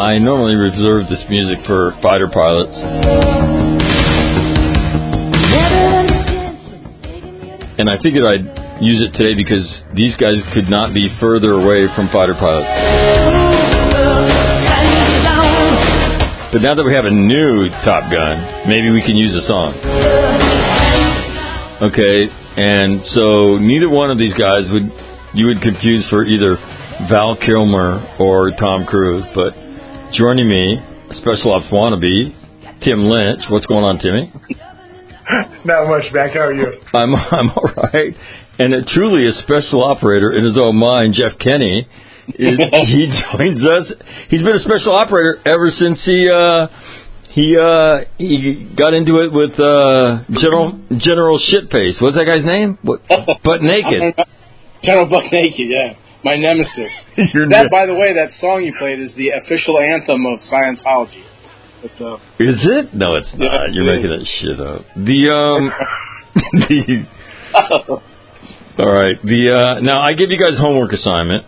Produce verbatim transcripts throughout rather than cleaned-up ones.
I normally reserve this music for fighter pilots. And I figured I'd use it today because these guys could not be further away from fighter pilots. But now that we have a new Top Gun, maybe we can use a song. Okay, and so neither one of these guys would you would confuse for either Val Kilmer or Tom Cruise, but joining me, Special Ops wannabe, Tim Lynch. What's going on, Timmy? Not much, Mac. How are you? I'm I'm all right. And a, truly a special operator in his own mind, Jeff Kenny, is, he joins us. He's been a special operator ever since he uh, he uh, he got into it with uh, General General Shitface. What's that guy's name? What, Butt Naked. General Butt Naked, yeah. My nemesis. That, by the way, that song you played is the official anthem of Scientology. But, uh, is it? No, it's not. Yeah, You're making that shit up. The um, the. All right. The uh, now I give you guys homework assignment,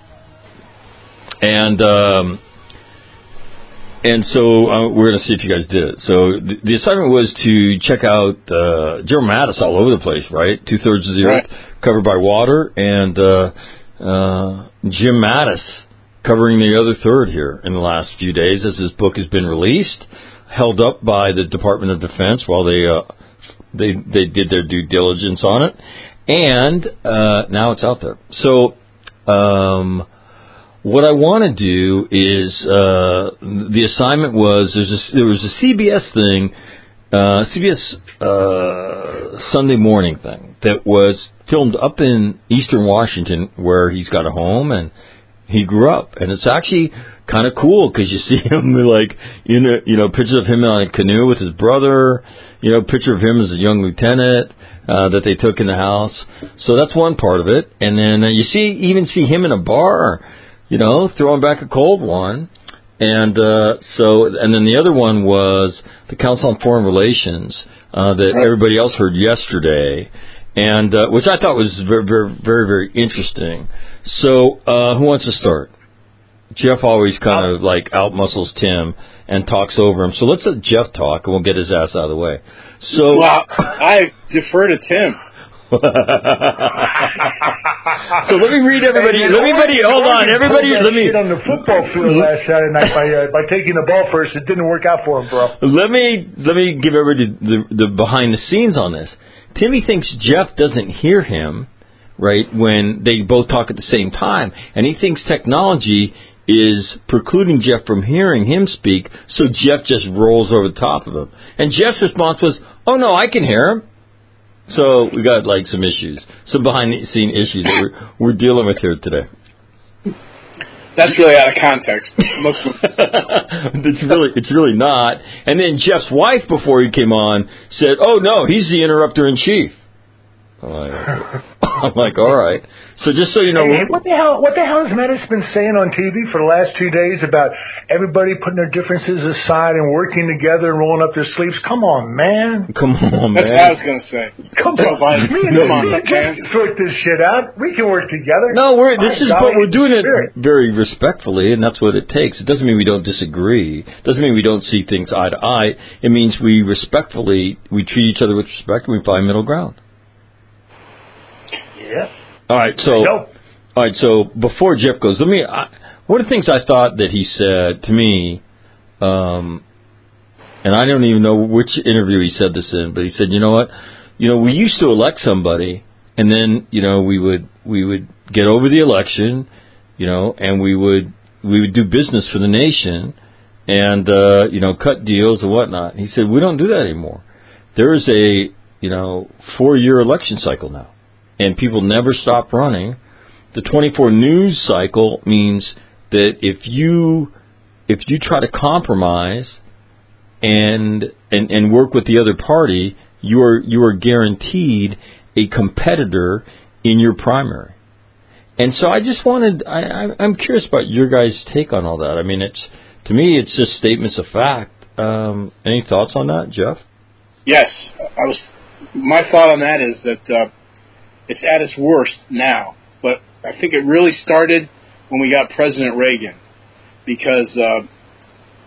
and um, and so uh, we're going to see if you guys did it. So the, the assignment was to check out uh, General Mattis all over the place, right? Two thirds of the right. earth covered by water, and uh, uh, Jim Mattis covering the other third here in the last few days as his book has been released, held up by the Department of Defense while they uh, they they did their due diligence on it, and uh, now it's out there. So um, what I want to do is uh, the assignment was there's a, there was a C B S thing, uh, C B S uh, Sunday morning thing that was filmed up in Eastern Washington where he's got a home and he grew up, and it's actually kind of cool because you see him like you know you know pictures of him on a canoe with his brother, you know picture of him as a young lieutenant uh, that they took in the house. So that's one part of it, and then uh, you see even see him in a bar, you know, throwing back a cold one, and uh, so and then the other one was the Council on Foreign Relations uh, that everybody else heard yesterday. And uh, which I thought was very, very, very, very interesting. So, uh, who wants to start? Jeff always kind of like outmuscles Tim and talks over him. So let's let Jeff talk, and we'll get his ass out of the way. So, well, I defer to Tim. So let me read everybody. Let me, everybody, hold on, everybody. Let me. Shit on the football field last Saturday night by uh, by taking the ball first. It didn't work out for him, bro. Let me let me give everybody the, the behind the scenes on this. Timmy thinks Jeff doesn't hear him, right, when they both talk at the same time. And he thinks technology is precluding Jeff from hearing him speak, so Jeff just rolls over the top of him. And Jeff's response was, oh, no, I can hear him. So we got, like, some issues, some behind-the-scene issues that we're, we're dealing with here today. That's really out of context. Most of it's really, it's really not. And then Jeff's wife, before he came on, said, "Oh no, he's the interrupter in chief." I'm like, I'm like, all right. So just so you know, hey, what the hell? What the hell has Mattis been saying on T V for the last two days about everybody putting their differences aside and working together and rolling up their sleeves? Come on, man. Come on, man. That's what I was going to say. Come on, man. Me and no, me and Jeff can sort this shit out. We can work together. No, we're this is but we're doing it very respectfully, and that's what it takes. It doesn't mean we don't disagree. It doesn't mean we don't see things eye to eye. It means we respectfully we treat each other with respect and we find middle ground. Yeah. All right, so all right, so before Jeff goes, let me. I, one of the things I thought that he said to me, um, and I don't even know which interview he said this in, but he said, you know what, you know, we used to elect somebody, and then you know we would we would get over the election, you know, and we would we would do business for the nation, and uh, you know, cut deals and whatnot. He said we don't do that anymore. There is a you know four-year election cycle now. And people never stop running. The twenty-four news cycle means that if you if you try to compromise and and, and work with the other party, you are you are guaranteed a competitor in your primary. And so I just wanted I, I I'm curious about your guys' take on all that. I mean, it's to me it's just statements of fact. Um, any thoughts on that, Jeff? Yes, I was. My thought on that is that. Uh, It's at its worst now, but I think it really started when we got President Reagan, because uh,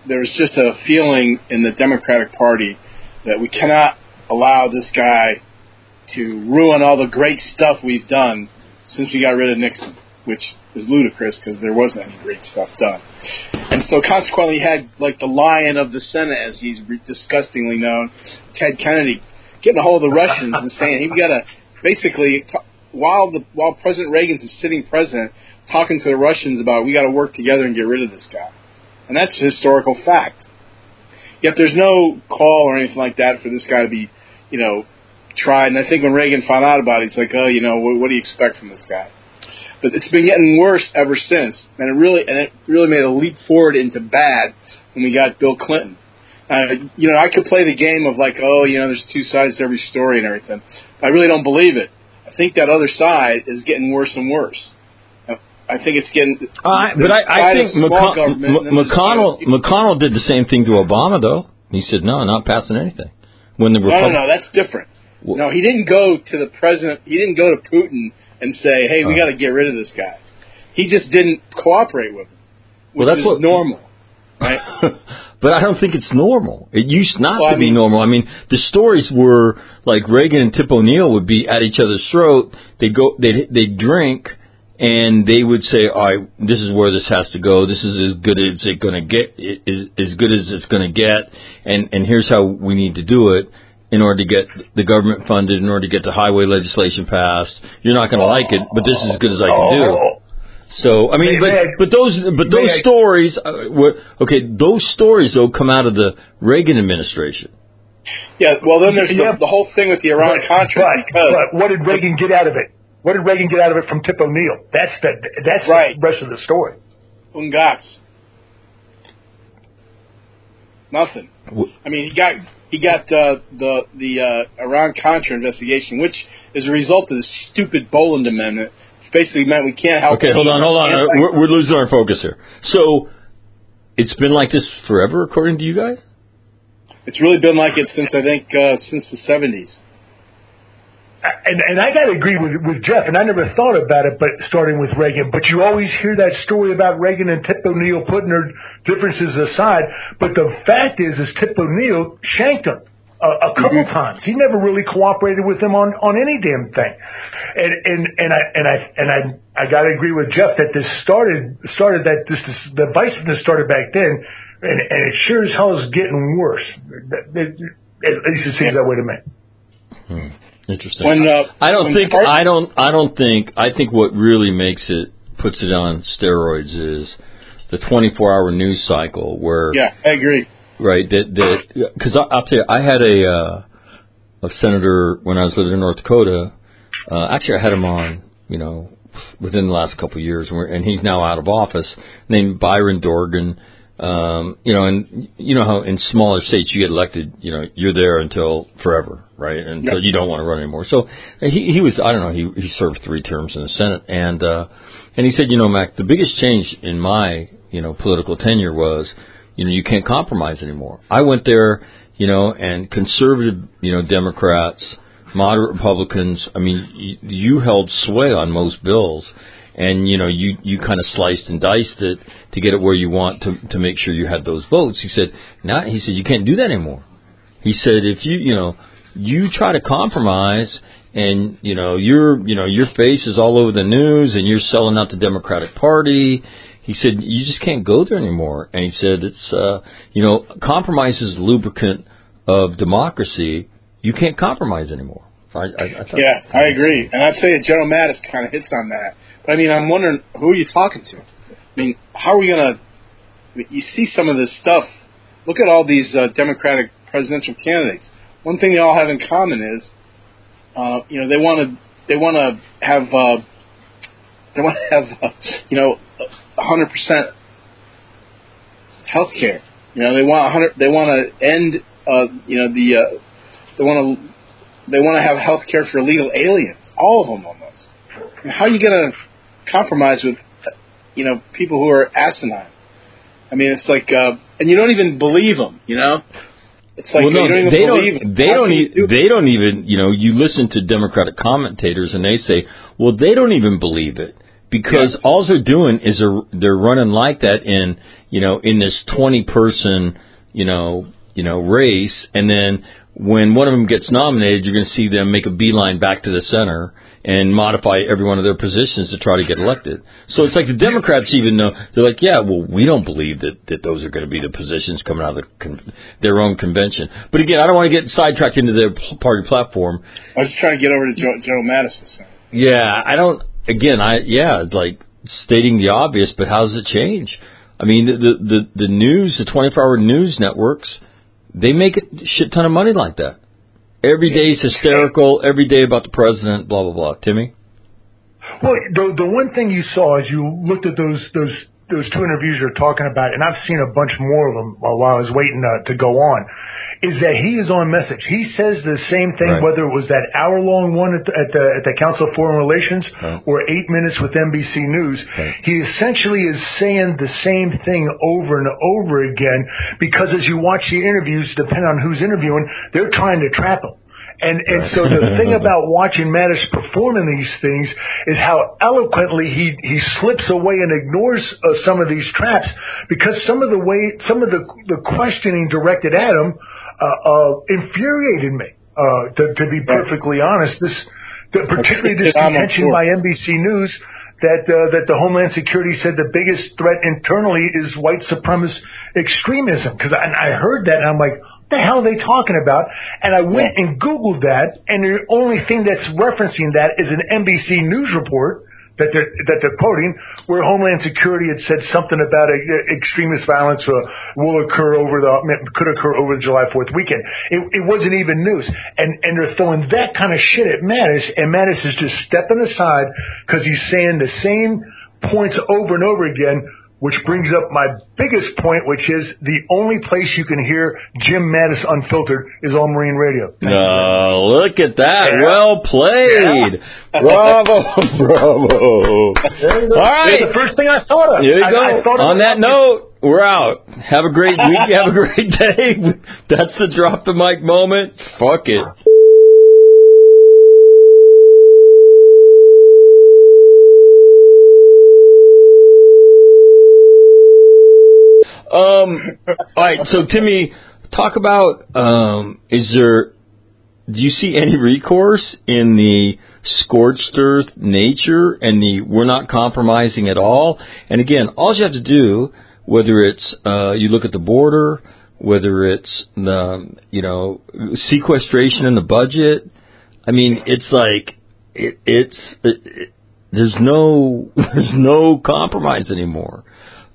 there's just a feeling in the Democratic Party that we cannot allow this guy to ruin all the great stuff we've done since we got rid of Nixon, which is ludicrous because there wasn't any great stuff done. And so consequently, you had like the lion of the Senate, as he's disgustingly known, Ted Kennedy, getting a hold of the Russians and saying, hey, we got to basically, t- while the while President Reagan's a sitting president, talking to the Russians about we got to work together and get rid of this guy. And that's a historical fact. Yet there's no call or anything like that for this guy to be, you know, tried. And I think when Reagan found out about it, he's like, oh, you know, what, what do you expect from this guy? But it's been getting worse ever since. And it really and it really made a leap forward into bad when we got Bill Clinton. Uh, you know, I could play the game of like, oh, you know, there's two sides to every story and everything. But I really don't believe it. I think that other side is getting worse and worse. I think it's getting. Uh, but I, I think McCon- M- McConnell McConnell did the same thing to Obama, though. He said, "No, not passing anything." When the Repub- no, no, no, that's different. Well, no, he didn't go to the president. He didn't go to Putin and say, "Hey, we uh, got to get rid of this guy." He just didn't cooperate with him, which well, that's is what, normal, right? But I don't think it's normal. It used not well, to I mean, be normal. I mean, the stories were like Reagan and Tip O'Neill would be at each other's throat. They go, they they drink. And they would say, all right, this is where this has to go. This is as good as it's going to get, is as good as it's going to get. And, and here's how we need to do it in order to get the government funded, in order to get the highway legislation passed. You're not going to like it, but this is as good as I can do. So, I mean, but, but those, but those stories, uh, were, okay, those stories, though, come out of the Reagan administration. Yeah, well, then there's the, the whole thing with the Iran-Contra. But, because but what did Reagan get out of it? What did Reagan get out of it from Tip O'Neill? That's the that's right. the rest of the story. Ungats. Nothing. I mean, he got he got uh, the the uh, Iran-Contra investigation, which is a result of the stupid Boland Amendment, which basically meant we can't help. Okay, hold on, hold on. Uh, we're, we're losing our focus here. So it's been like this forever, according to you guys? It's really been like it since I think uh, since the seventies. And, and I got to agree with with Jeff, and I never thought about it, but starting with Reagan. But you always hear that story about Reagan and Tip O'Neill putting their differences aside. But the fact is, is Tip O'Neill shanked him a, a couple mm-hmm. times. He never really cooperated with him on, on any damn thing. And and and I and I and I I got to agree with Jeff that this started started that this, this the divisiveness started back then, and, and it sure as hell is getting worse. At least it seems that way to me. Hmm. Interesting. When, uh, I don't when think part- I don't I don't think I think what really makes it puts it on steroids is the twenty-four hour news cycle where yeah I agree right that that because I'll tell you I had a uh, a senator when I was living in North Dakota uh, actually I had him on you know within the last couple of years and, we're, and he's now out of office named Byron Dorgan. Um, you know, and you know how in smaller states you get elected, you know, you're there until forever, right? Until yep. you don't want to run anymore. So he he was, I don't know, he he served three terms in the Senate, and uh, and he said, you know, Mac, the biggest change in my you know political tenure was, you know, you can't compromise anymore. I went there, you know, and conservative, you know, Democrats, moderate Republicans, I mean, you, you held sway on most bills. And, you know, you, you kind of sliced and diced it to get it where you want to to make sure you had those votes. He said, now, he said, you can't do that anymore. He said, if you, you know, you try to compromise and, you know, your, you know, your face is all over the news and you're selling out the Democratic Party. He said, you just can't go there anymore. And he said, it's, uh, you know, compromise is the lubricant of democracy. You can't compromise anymore. I, I, I thought, yeah, I agree. And I'd say that General Mattis kind of hits on that. But, I mean, I'm wondering, who are you talking to? I mean, how are we going to – you see some of this stuff. Look at all these uh, Democratic presidential candidates. One thing they all have in common is, uh, you know, they want to they want to have uh, they want to have uh, you know one hundred percent health care. You know, they want one hundred they want to end uh, you know the uh, they want to they want to have health care for illegal aliens. All of them almost. I mean, how are you going to compromise with, you know, people who are asinine? I mean, it's like, uh, and you don't even believe them, you know? It's like well, no, you don't even they believe don't, them. They How don't, e- do they don't even, you know, you listen to Democratic commentators and they say, well, they don't even believe it because yeah. all they're doing is they're, they're running like that in, you know, in this twenty person, you know, you know, race, and then when one of them gets nominated, you're going to see them make a beeline back to the center and modify every one of their positions to try to get elected. So it's like the Democrats even know, they're like, yeah, well, we don't believe that, that those are going to be the positions coming out of the con- their own convention. But again, I don't want to get sidetracked into their party platform. I was just trying to get over to Joe, Joe Mattis. Yeah, I don't, again, I, yeah, it's like stating the obvious, but how does it change? I mean, the, the, the, the news, the twenty-four hour news networks, they make a shit ton of money like that. Every day is hysterical. Every day about the president. Blah blah blah. Timmy. Well, the the one thing you saw as you looked at those those those two interviews you're talking about, and I've seen a bunch more of them while I was waiting uh, to go on, is that he is on message. He says the same thing, right. whether it was that hour long one at the, at the at the Council of Foreign Relations right. or eight minutes with N B C News. Right. He essentially is saying the same thing over and over again because as you watch the interviews, depending on who's interviewing, they're trying to trap him. And and so the thing about watching Mattis perform in these things is how eloquently he he slips away and ignores uh, some of these traps, because some of the way some of the the questioning directed at him uh, uh, infuriated me. Uh, to, to be perfectly honest, this the, particularly this contention by N B C News that uh, that the Homeland Security said the biggest threat internally is white supremacist extremism. Because I, I heard that and I'm like, what the hell are they talking about? And I went and Googled that, and the only thing that's referencing that is an N B C News report that they're, that they're quoting, where Homeland Security had said something about a, a extremist violence uh, will occur over the could occur over the July fourth weekend. It, it wasn't even news, and and they're throwing that kind of shit at Mattis, and Mattis is just stepping aside because he's saying the same points over and over again. Which brings up my biggest point, which is the only place you can hear Jim Mattis unfiltered is on Marine Radio. Thank no, look at that. Yeah. Well played. Yeah. Bravo, bravo. All right. It's the first thing I thought of. Here you I, go. I thought on that note, we're out. Have a great week. Have a great day. That's the drop the mic moment. Fuck it. Um, all right, so Timmy, talk about, um, is there, do you see any recourse in the scorched earth nature and the we're not compromising at all? And again, all you have to do, whether it's, uh, you look at the border, whether it's, the, you know, sequestration in the budget, I mean, it's like, it, it's, it, it, there's no, there's no compromise anymore.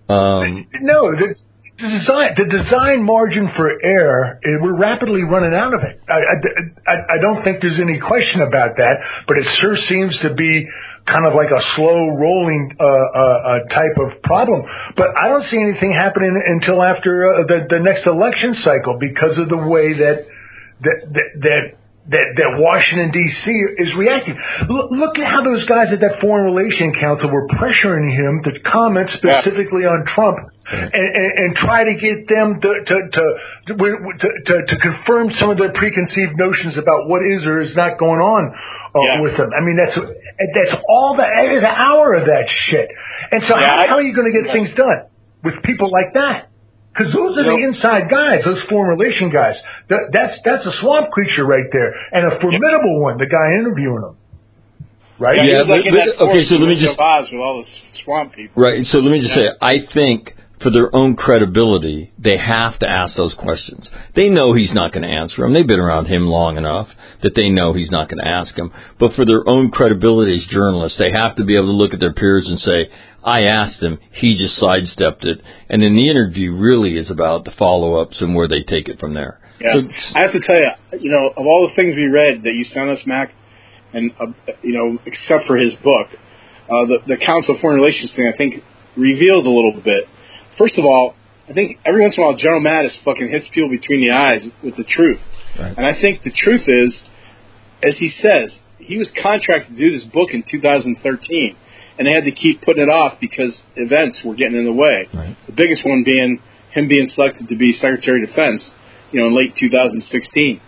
Um, no, the, the design, the design margin for error, we're rapidly running out of it. I, I, I don't think there's any question about that, but it sure seems to be kind of like a slow rolling uh, uh, type of problem. But I don't see anything happening until after uh, the, the next election cycle because of the way that that that. that That, that Washington, D C is reacting. Look, look at how those guys at that Foreign Relations Council were pressuring him to comment specifically yeah. on Trump and, and, and try to get them to to, to, to, to, to confirm some of their preconceived notions about what is or is not going on uh, yeah. with them. I mean, that's that's all that is an hour of that shit. And so yeah, how, I, how are you going to get yeah. things done with people like that? Because those are the inside guys, those foreign relation guys. That, that's that's a swamp creature right there, and a formidable one. The guy interviewing him, right? Yeah. yeah like but, okay, so let me just Oz with all the swamp people. Right. So let me just yeah. say, I think for their own credibility, they have to ask those questions. They know he's not going to answer them. They've been around him long enough that they know he's not going to ask them. But for their own credibility as journalists, they have to be able to look at their peers and say, I asked him, he just sidestepped it. And then the interview really is about the follow-ups and where they take it from there. Yeah, so, I have to tell you, you know, of all the things we read that you sent us, Mac, and, uh, you know, except for his book, uh, the, the Council of Foreign Relations thing, I think, revealed a little bit. First of all, I think every once in a while General Mattis fucking hits people between the eyes with the truth. Right. And I think the truth is, as he says, he was contracted to do this book in two thousand thirteen, and they had to keep putting it off because events were getting in the way. Right. The biggest one being him being selected to be Secretary of Defense, you know, in late two thousand sixteen.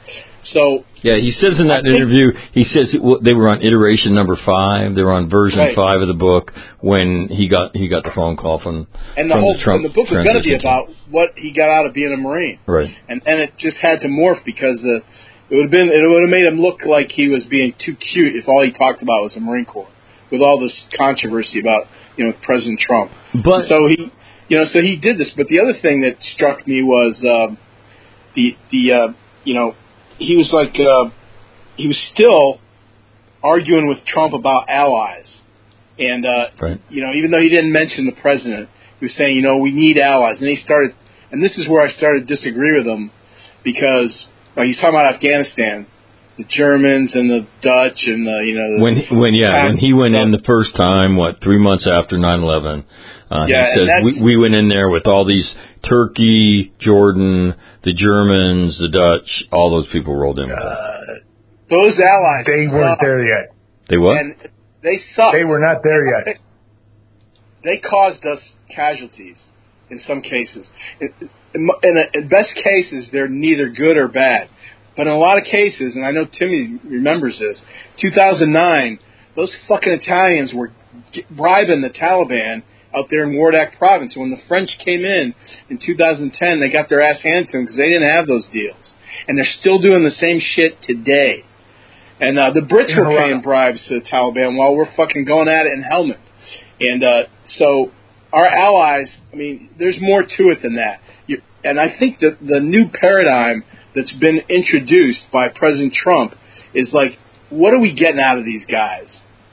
So yeah, he says in that interview, he says it, they were on iteration number five. They were on version right. five of the book when he got he got the phone call from and the from whole the Trump and the book was going to be about what he got out of being a Marine, right? And and it just had to morph because uh, it would have been it would have made him look like he was being too cute if all he talked about was the Marine Corps, with all this controversy about you know President Trump. But so he you know so he did this. But the other thing that struck me was uh, the the uh, you know. He was like, uh, he was still arguing with Trump about allies. And, uh, right. you know, even though he didn't mention the president, he was saying, you know, we need allies. And he started, and this is where I started to disagree with him because uh, he's talking about Afghanistan, the Germans and the Dutch and the, you know, the when, when, yeah, when he went in the first time, what, three months after nine eleven, Uh, yeah, he says, we, we went in there with all these Turkey, Jordan, the Germans, the Dutch, all those people rolled in with us. Uh, those allies. They weren't sucked. there yet. They what? And they sucked. They were not there yet. They, they caused us casualties in some cases. In, in, in, a, in best cases, they're neither good or bad. But in a lot of cases, and I know Timmy remembers this, two thousand nine, those fucking Italians were bribing the Taliban out there in Wardak province. When the French came in in two thousand ten, they got their ass handed to them because they didn't have those deals. And they're still doing the same shit today. And uh, the Brits were paying bribes to the Taliban while we're fucking going at it in Helmand. And uh, so our allies, I mean, there's more to it than that. You, and I think that the new paradigm that's been introduced by President Trump is like, what are we getting out of these guys?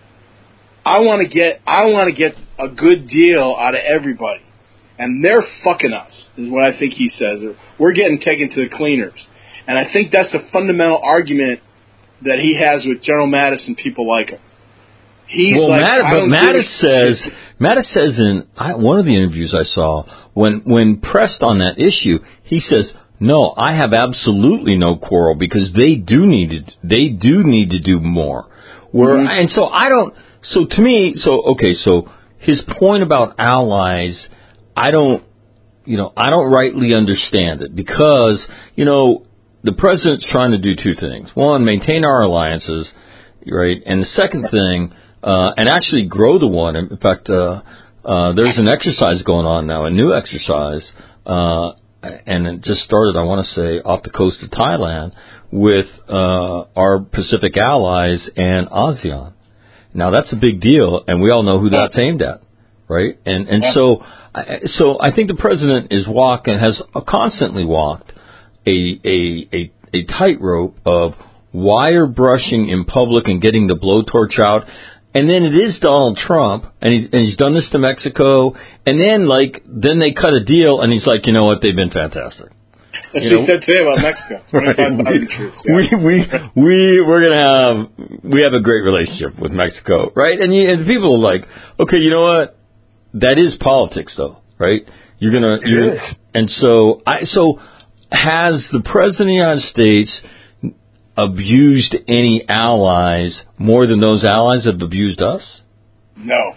I want to get, I want to get a good deal out of everybody, and they're fucking us, is what I think he says. We're getting taken to the cleaners, and I think that's the fundamental argument that he has with General Mattis and people like him. He's well, like, Mattis, I but don't Mattis says, Mattis says in I, one of the interviews I saw, when when pressed on that issue, he says, "No, I have absolutely no quarrel because they do need to, they do need to do more." Where mm-hmm. and so I don't. So to me, so okay, so his point about allies, I don't, you know, I don't rightly understand it because, you know, the president's trying to do two things. One, maintain our alliances, right? And the second thing, uh, and actually grow the one. In fact, uh, uh, there's an exercise going on now, a new exercise, uh, and it just started, I want to say, off the coast of Thailand with uh, our Pacific allies and ASEAN. Now that's a big deal, and we all know who that's aimed at, right? And and so, so I think the president is walking, has constantly walked a a a, a tightrope of wire brushing in public and getting the blowtorch out, and then it is Donald Trump, and he and he's done this to Mexico, and then like then they cut a deal, and he's like, you know what, they've been fantastic. That's what he said today about Mexico. twenty-five thousand troops. Yeah. We we we we're gonna have we have a great relationship with Mexico, right? And, you, and people are like, okay, you know what? That is politics, though, right? You're gonna. It you're, is. And so I so has the president of the United States abused any allies more than those allies have abused us? No.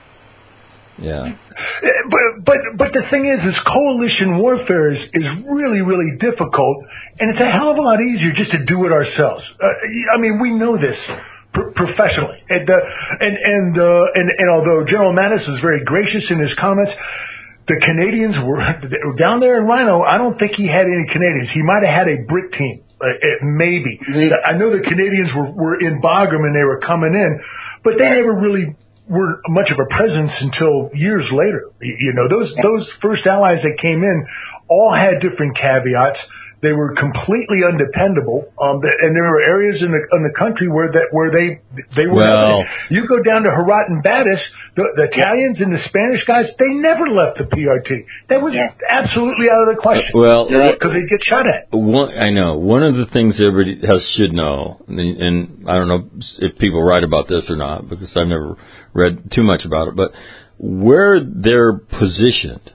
Yeah. But but but the thing is, is coalition warfare is, is really really difficult, and it's a hell of a lot easier just to do it ourselves. Uh, I mean, we know this pr- professionally, and uh, and and, uh, and and although General Mattis was very gracious in his comments, the Canadians were down there in Rhino. I don't think he had any Canadians. He might have had a Brit team, uh, maybe. Mm-hmm. I know the Canadians were were in Bagram and they were coming in, but they never really were much of a presence until years later. You know, those those first allies that came in all had different caveats. They were completely undependable, um, and there were areas in the in the country where that where they they were. Well, you go down to Herat and Badis, the, the Italians and the Spanish guys, they never left the P R T. That was yeah. absolutely out of the question. Well, because they'd get shot at. One, I know one of the things everybody has should know, and, and I don't know if people write about this or not because I've never read too much about it, but where they're positioned,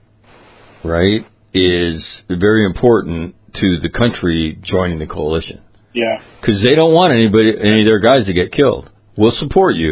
right, is very important to the country joining the coalition. Yeah. Because they don't want anybody, any of their guys to get killed. We'll support you.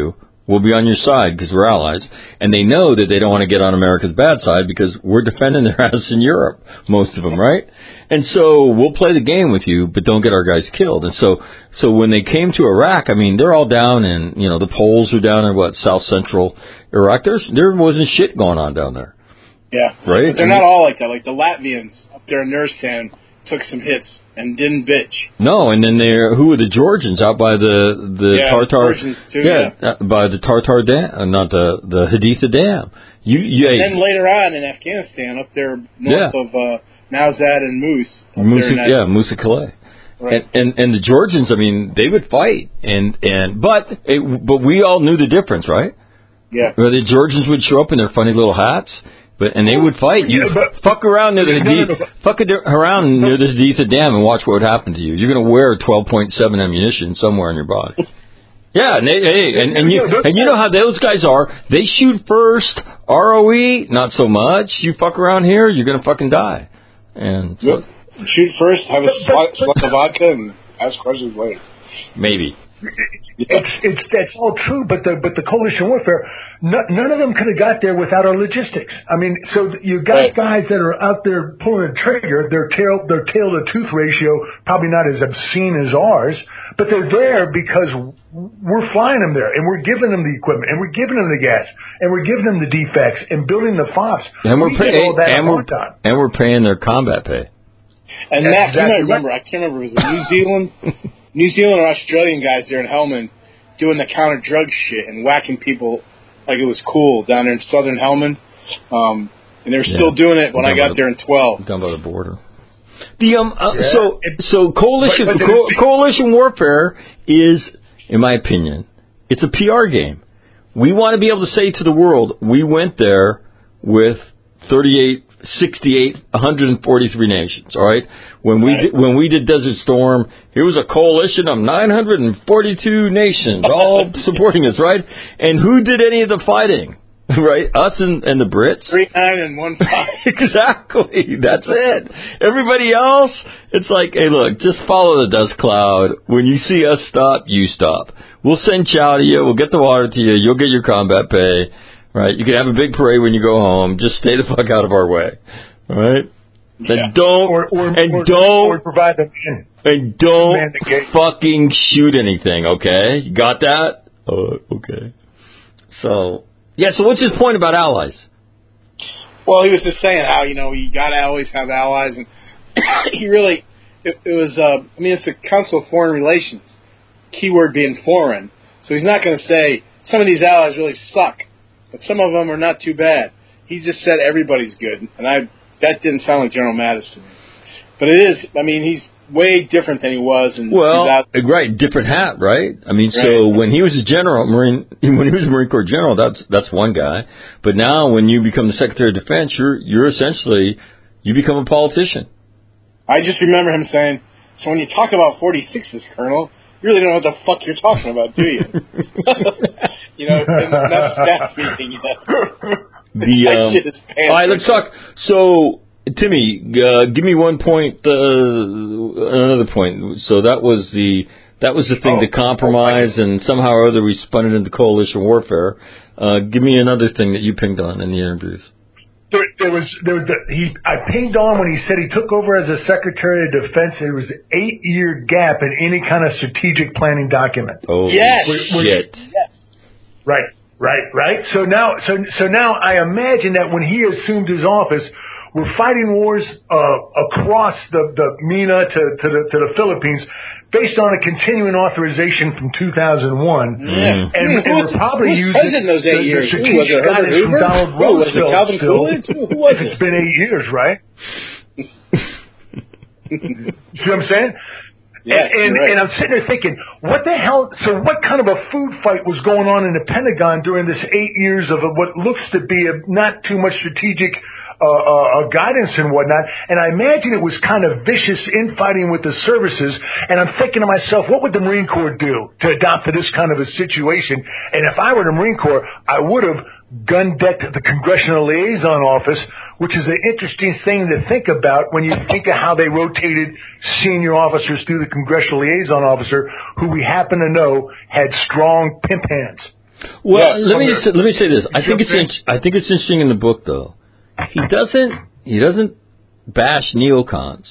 we'll be on your side because we're allies. And they know that they don't want to get on America's bad side because we're defending their ass in Europe, most of them, right? And so we'll play the game with you, but don't get our guys killed. And so, so when they came to Iraq, I mean, they're all down in, you know, the Poles are down in what, South Central Iraq. There's, there wasn't shit going on down there. Yeah. Right? But they're not all like that. Like the Latvians up there in Nurstan took some hits and didn't bitch. No, and then they're, who were the Georgians out by the, the yeah, Tartar, Georgians too, yeah, yeah. Uh, by the Tartar Dam, uh, not the, the Haditha Dam. You, you, and then later on in Afghanistan, up there north yeah. of, uh, Nowzad and Moose. Musa, yeah, Musa Calais. Right. And, and and the Georgians, I mean, they would fight, and and but it, but we all knew the difference, right? Yeah. Where the Georgians would show up in their funny little hats, but and they would fight. You yeah, but, fuck around near the no, Hadith, no, no, fuck around near the Haditha Dam and watch what would happen to you. You're going to wear twelve point seven ammunition somewhere in your body. Yeah, and, they, hey, and, and you and you know how those guys are. They shoot first. R O E, not so much. You fuck around here, you're going to fucking die. And so, yep. Shoot first, have a slug of vodka, and ask questions later. Maybe. It's it's that's all true, but the but the coalition warfare, no, none of them could have got there without our logistics. I mean, so you got right. guys that are out there pulling a trigger. Their tail their tail to tooth ratio probably not as obscene as ours, but they're there because we're flying them there, and we're giving them the equipment, and we're giving them the gas, and we're giving them the defects, and building the FOBs. And we're we paying all that and we're time. and we're paying their combat pay. And That's Matt, exactly you might remember, right. I can't remember, it was it New Zealand, New Zealand or Australian guys there in Helmand doing the counter drug shit and whacking people like it was cool down there in southern Helmand. Um, and they were still yeah. doing it when down I got the, there in twelve. Down by the border. The um uh, yeah. so so coalition but, but co- coalition warfare is, in my opinion, it's a P R game. We want to be able to say to the world, we went there with thirty-eight, sixty-eight, one hundred forty-three nations. All right, when we right. did, when we did Desert Storm, here was a coalition of nine hundred forty-two nations, all supporting us. Right, and who did any of the fighting? Right, us and, and the Brits. Three nine and one five. Exactly, that's it. Everybody else, it's like, hey, look, just follow the dust cloud. When you see us stop, you stop. We'll send chow to you. We'll get the water to you. You'll get your combat pay. Right, you can have a big parade when you go home. Just stay the fuck out of our way. All right, yeah. and don't or, or, and or, don't or provide them in. and don't fucking shoot anything. Okay, you got that? Uh, okay. So. Yeah, so what's his point about allies? Well, he was just saying how, you know, you got to always have allies. And he really, it, it was, uh, I mean, it's the Council of Foreign Relations, keyword being foreign. So he's not going to say, some of these allies really suck, but some of them are not too bad. He just said everybody's good. And I that didn't sound like General Mattis to me. But it is, I mean, he's way different than he was in well, two thousand. Right, different hat, right? I mean, right. so when he was a general, Marine, when he was a Marine Corps general, that's that's one guy. But now, when you become the Secretary of Defense, you're you're essentially you become a politician. I just remember him saying, "So when you talk about forty-sixes, Colonel, you really don't know what the fuck you're talking about, do you?" You know, in the staff meeting. You know? The um, shit is all right, let's talk. So. Timmy, uh, give me one point, uh, another point. So that was the that was the thing oh, to compromise, oh, and somehow or other we spun it into coalition warfare. Uh, give me another thing that you pinged on in the interviews. There, there was there was the, he. I pinged on when he said he took over as a Secretary of Defense. There was an eight-year gap in any kind of strategic planning document. Oh yes. shit! Yes. Right, right, right. So now, so so now, I imagine that when he assumed his office. We're fighting wars uh, across the, the MENA to, to, the, to the Philippines based on a continuing authorization from two thousand one. Yeah. And, and we're probably who's using in those eight the, years? the strategic guidance from Donald Who was it? Rumsfeld. Calvin Coolidge? Who, who was It's it? been eight years, right? See what I'm saying? Yes, and, and, right. and I'm sitting there thinking, what the hell? So what kind of a food fight was going on in the Pentagon during this eight years of a, what looks to be a, not too much strategic uh, uh, guidance and whatnot? And I imagine it was kind of vicious infighting with the services. And I'm thinking to myself, what would the Marine Corps do to adopt to this kind of a situation? And if I were the Marine Corps, I would have gun-decked the Congressional Liaison Office, which is an interesting thing to think about when you think of how they rotated senior officers through the Congressional Liaison Officer, who we happen to know had strong pimp hands. Well, Yes, let me under- just, let me say this. I think it's Okay. in, I think it's interesting in the book though. He doesn't he doesn't bash neocons,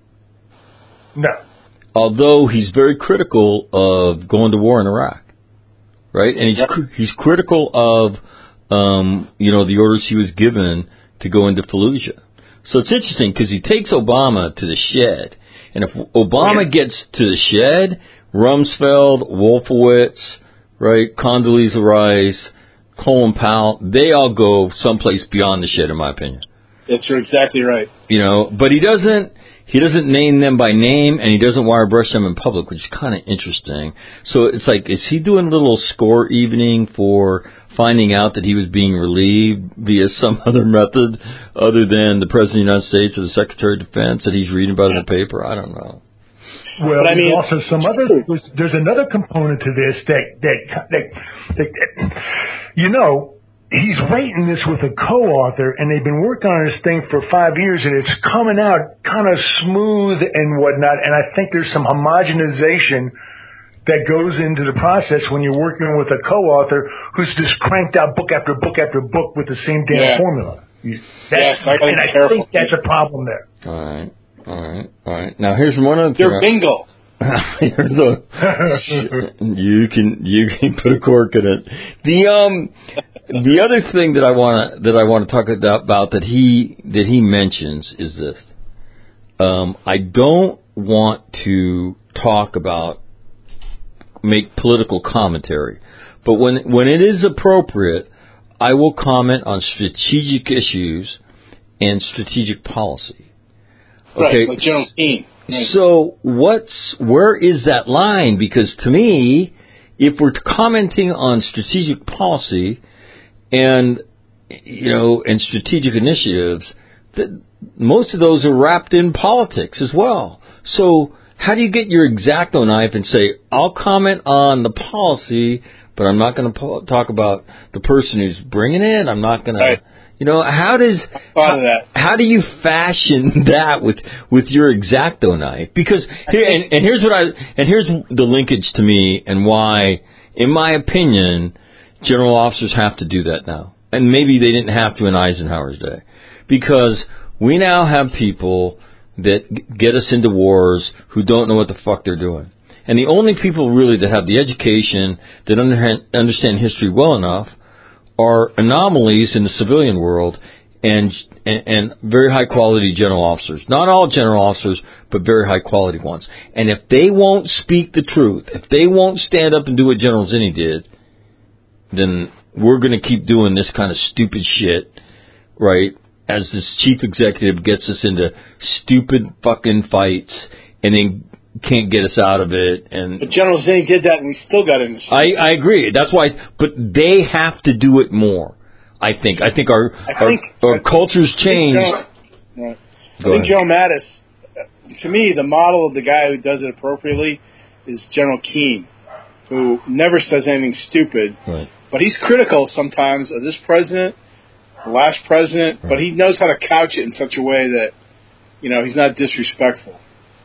No. although he's very critical of going to war in Iraq, right? And he's Yep. cr- he's critical of um, you know the orders he was given to go into Fallujah. So it's interesting because he takes Obama to the shed, and if Obama Yeah. gets to the shed, Rumsfeld, Wolfowitz, right, Condoleezza Rice, Colin Powell, they all go someplace beyond the shed, in my opinion. That's exactly right. You know, but he doesn't he doesn't name them by name, and he doesn't wire brush them in public, which is kind of interesting. So it's like, is he doing a little score evening for finding out that he was being relieved via some other method other than the President of the United States or the Secretary of Defense that he's reading about in the paper? I don't know. Well, But I there's mean- also some other. There's, there's another component to this that that, that that that you know he's writing this with a co-author, and they've been working on this thing for five years, and it's coming out kind of smooth and whatnot. And I think there's some homogenization that goes into the process when you're working with a co-author who's just cranked out book after book after book with the same damn Yeah. formula. That's, Yes, I gotta and be I careful. think that's a problem there. All right, all right, all right. Now here's one other thing. You're bingo. Here's a, you can you can put a cork in it. The um the other thing that I want to that I want to talk about that he that he mentions is this. Um, I don't want to talk about make political commentary, but when when it is appropriate, I will comment on strategic issues and strategic policy. Right, like General Keane. Right. So what's where is that line? Because to me, if we're commenting on strategic policy and you know and strategic initiatives, that most of those are wrapped in politics as well. So how do you get your X-Acto knife and say, I'll comment on the policy, but I'm not going to po- talk about the person who's bringing it. I'm not going Right. to. You know, how does thought of that. how do you fashion that with with your X-Acto knife? Because here and, and here's what I and here's the linkage to me and why, in my opinion, general officers have to do that now, and maybe they didn't have to in Eisenhower's day, because we now have people that g- get us into wars who don't know what the fuck they're doing, and the only people really that have the education that under, understand history well enough are anomalies in the civilian world and, and and very high quality general officers. Not all general officers, but very high quality ones. And if they won't speak the truth, if they won't stand up and do what General Zinni did, then we're going to keep doing this kind of stupid shit, right? As this chief executive gets us into stupid fucking fights and then can't get us out of it. And But General Zinni did that, and we still got in the shit. I, I agree. That's why, but they have to do it more. I think. I think our I our, think- our I think- culture's I think changed. General- right. I Go think ahead. General Mattis, uh, to me, the model of the guy who does it appropriately is General Keane, who never says anything stupid, Right. but he's critical sometimes of this president, the last president, Right. but he knows how to couch it in such a way that, you know, he's not disrespectful.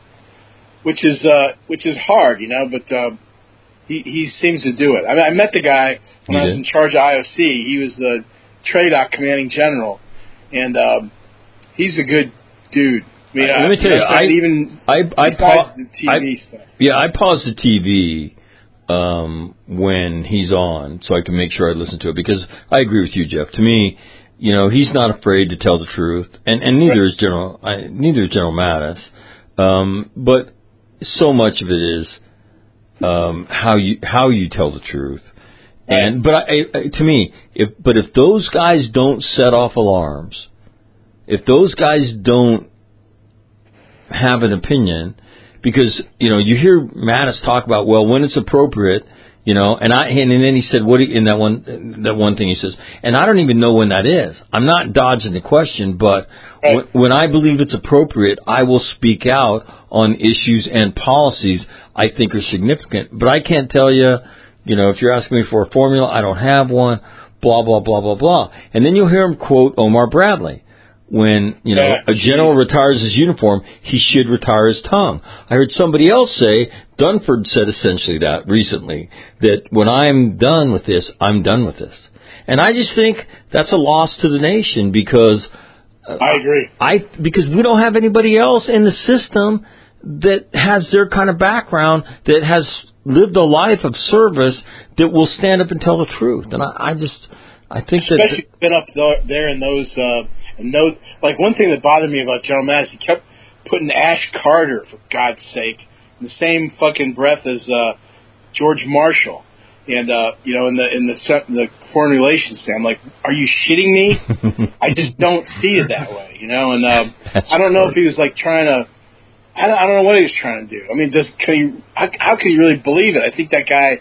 Which is uh, which is hard, you know, but uh, he he seems to do it. I mean, I met the guy when You I was did? in charge of I O C. He was the TRADOC commanding general, and um, he's a good dude. I mean, Let me tell you, I, I- even I I, besides pa- the T V I stuff. yeah I pause the T V um, when he's on so I can make sure I listen to it, because I agree with you, Jeff. To me, you know, he's not afraid to tell the truth, and and neither is General I, neither is General Mattis. Um, but so much of it is um, how you how you tell the truth. And but I, I, to me, if but if those guys don't set off alarms, if those guys don't have an opinion, because you know you hear Mattis talk about, well, when it's appropriate, you know, and I and then he said what he, in that one that one thing he says, and I don't even know when that is. I'm not dodging the question, but Right. when, when I believe it's appropriate, I will speak out on issues and policies I think are significant. But I can't tell you, you know, if you're asking me for a formula, I don't have one. Blah blah blah blah blah. And then you'll hear him quote Omar Bradley. when, you know, Yeah, a general geez. retires his uniform, he should retire his tongue. I heard somebody else say, Dunford said essentially that recently, that when I'm done with this, I'm done with this. And I just think that's a loss to the nation because uh, I agree. I because we don't have anybody else in the system that has their kind of background, that has lived a life of service, that will stand up and tell the truth. And I, I just, I think Especially that... been up there in those, uh, in those, like one thing that bothered me about General Mattis, he kept putting Ash Carter, for God's sake, in the same fucking breath as uh, George Marshall. And, uh, you know, in the in the, in the foreign relations thing, I'm like, are you shitting me? I just don't see it that way, you know? And um, I don't know if he was, like, trying to, I don't, I don't know what he was trying to do. I mean, does, can you, how, how can you really believe it? I think that guy,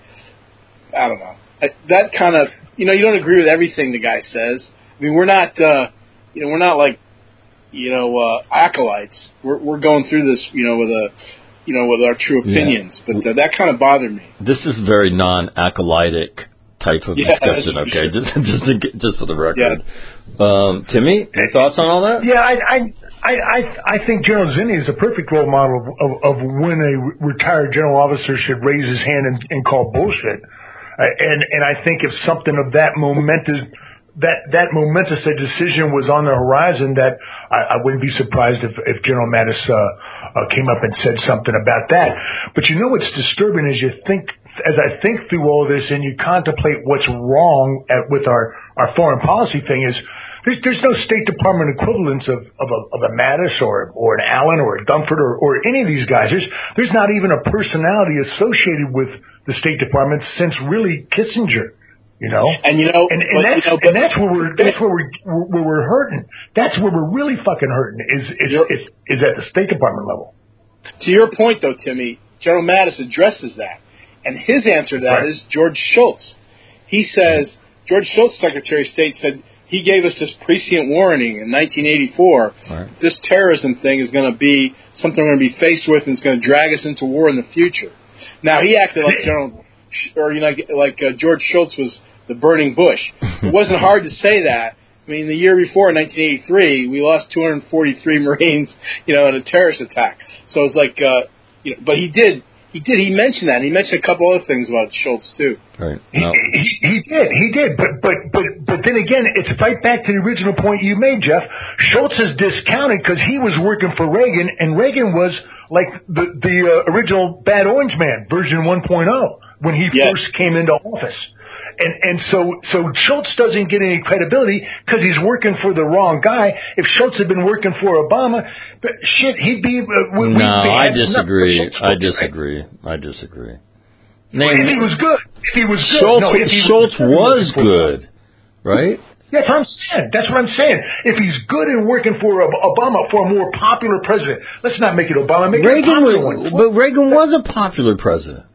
I don't know. I, that kind of, you know, you don't agree with everything the guy says. I mean, we're not, uh, you know, we're not like, you know, uh, acolytes. We're we're going through this, you know, with a, you know, with our true opinions. Yeah. But uh, that kind of bothered me. This is very non-acolytic type of yeah, discussion. Okay, sure. just just to get, just for the record. Yeah. Um, Timmy, any thoughts on all that? Yeah, I I I I, I think General Zinni is a perfect role model of, of when a retired general officer should raise his hand and, and call bullshit. Uh, and and I think if something of that momentous that that momentous a decision was on the horizon, that I, I wouldn't be surprised if, if General Mattis uh, uh, came up and said something about that. But you know what's disturbing is you think, as I think through all this and you contemplate what's wrong at, with our, our foreign policy thing is there's, there's no State Department equivalence of, of, a, of a Mattis or, or an Allen or a Dunford or, or any of these guys. There's, there's not even a personality associated with the State Department since really Kissinger. You know, and you know, and, and but, that's you know, and that's where we're that's where we're where we're hurting. That's where we're really fucking hurting. Is is is, is at the State Department level. To your point, though, Timmy, General Mattis addresses that, and his answer to that right. is George Shultz. He says George Shultz, Secretary of State, said he gave us this prescient warning in nineteen eighty-four. Right. This terrorism thing is going to be something we're going to be faced with, and it's going to drag us into war in the future. Now he acted like General, or you know, like uh, George Shultz was the burning bush. It wasn't hard to say that. I mean, the year before, in nineteen eighty-three, we lost two hundred forty-three Marines, you know, in a terrorist attack. So it's like, uh, you know, but he did, he did, he mentioned that. He mentioned a couple other things about Shultz too. Right. No. He, he, he did, he did. But but but but then again, it's right back to the original point you made, Jeff. Schultz is discounted because he was working for Reagan, and Reagan was like the the uh, original Bad Orange Man, version one point oh, when he yes. first came into office. And and so so Schultz doesn't get any credibility because he's working for the wrong guy. If Schultz had been working for Obama, but shit, he'd be. Uh, we, no, I be disagree. I disagree. I disagree. Name, if he was good, if he was good, Schultz, no, if he Schultz was, was good, right? That's what I'm saying. That's what I'm saying. If he's good and working for Obama, for a more popular president, let's not make it Obama. Make Reagan it a popular was, one. But Reagan was a popular president.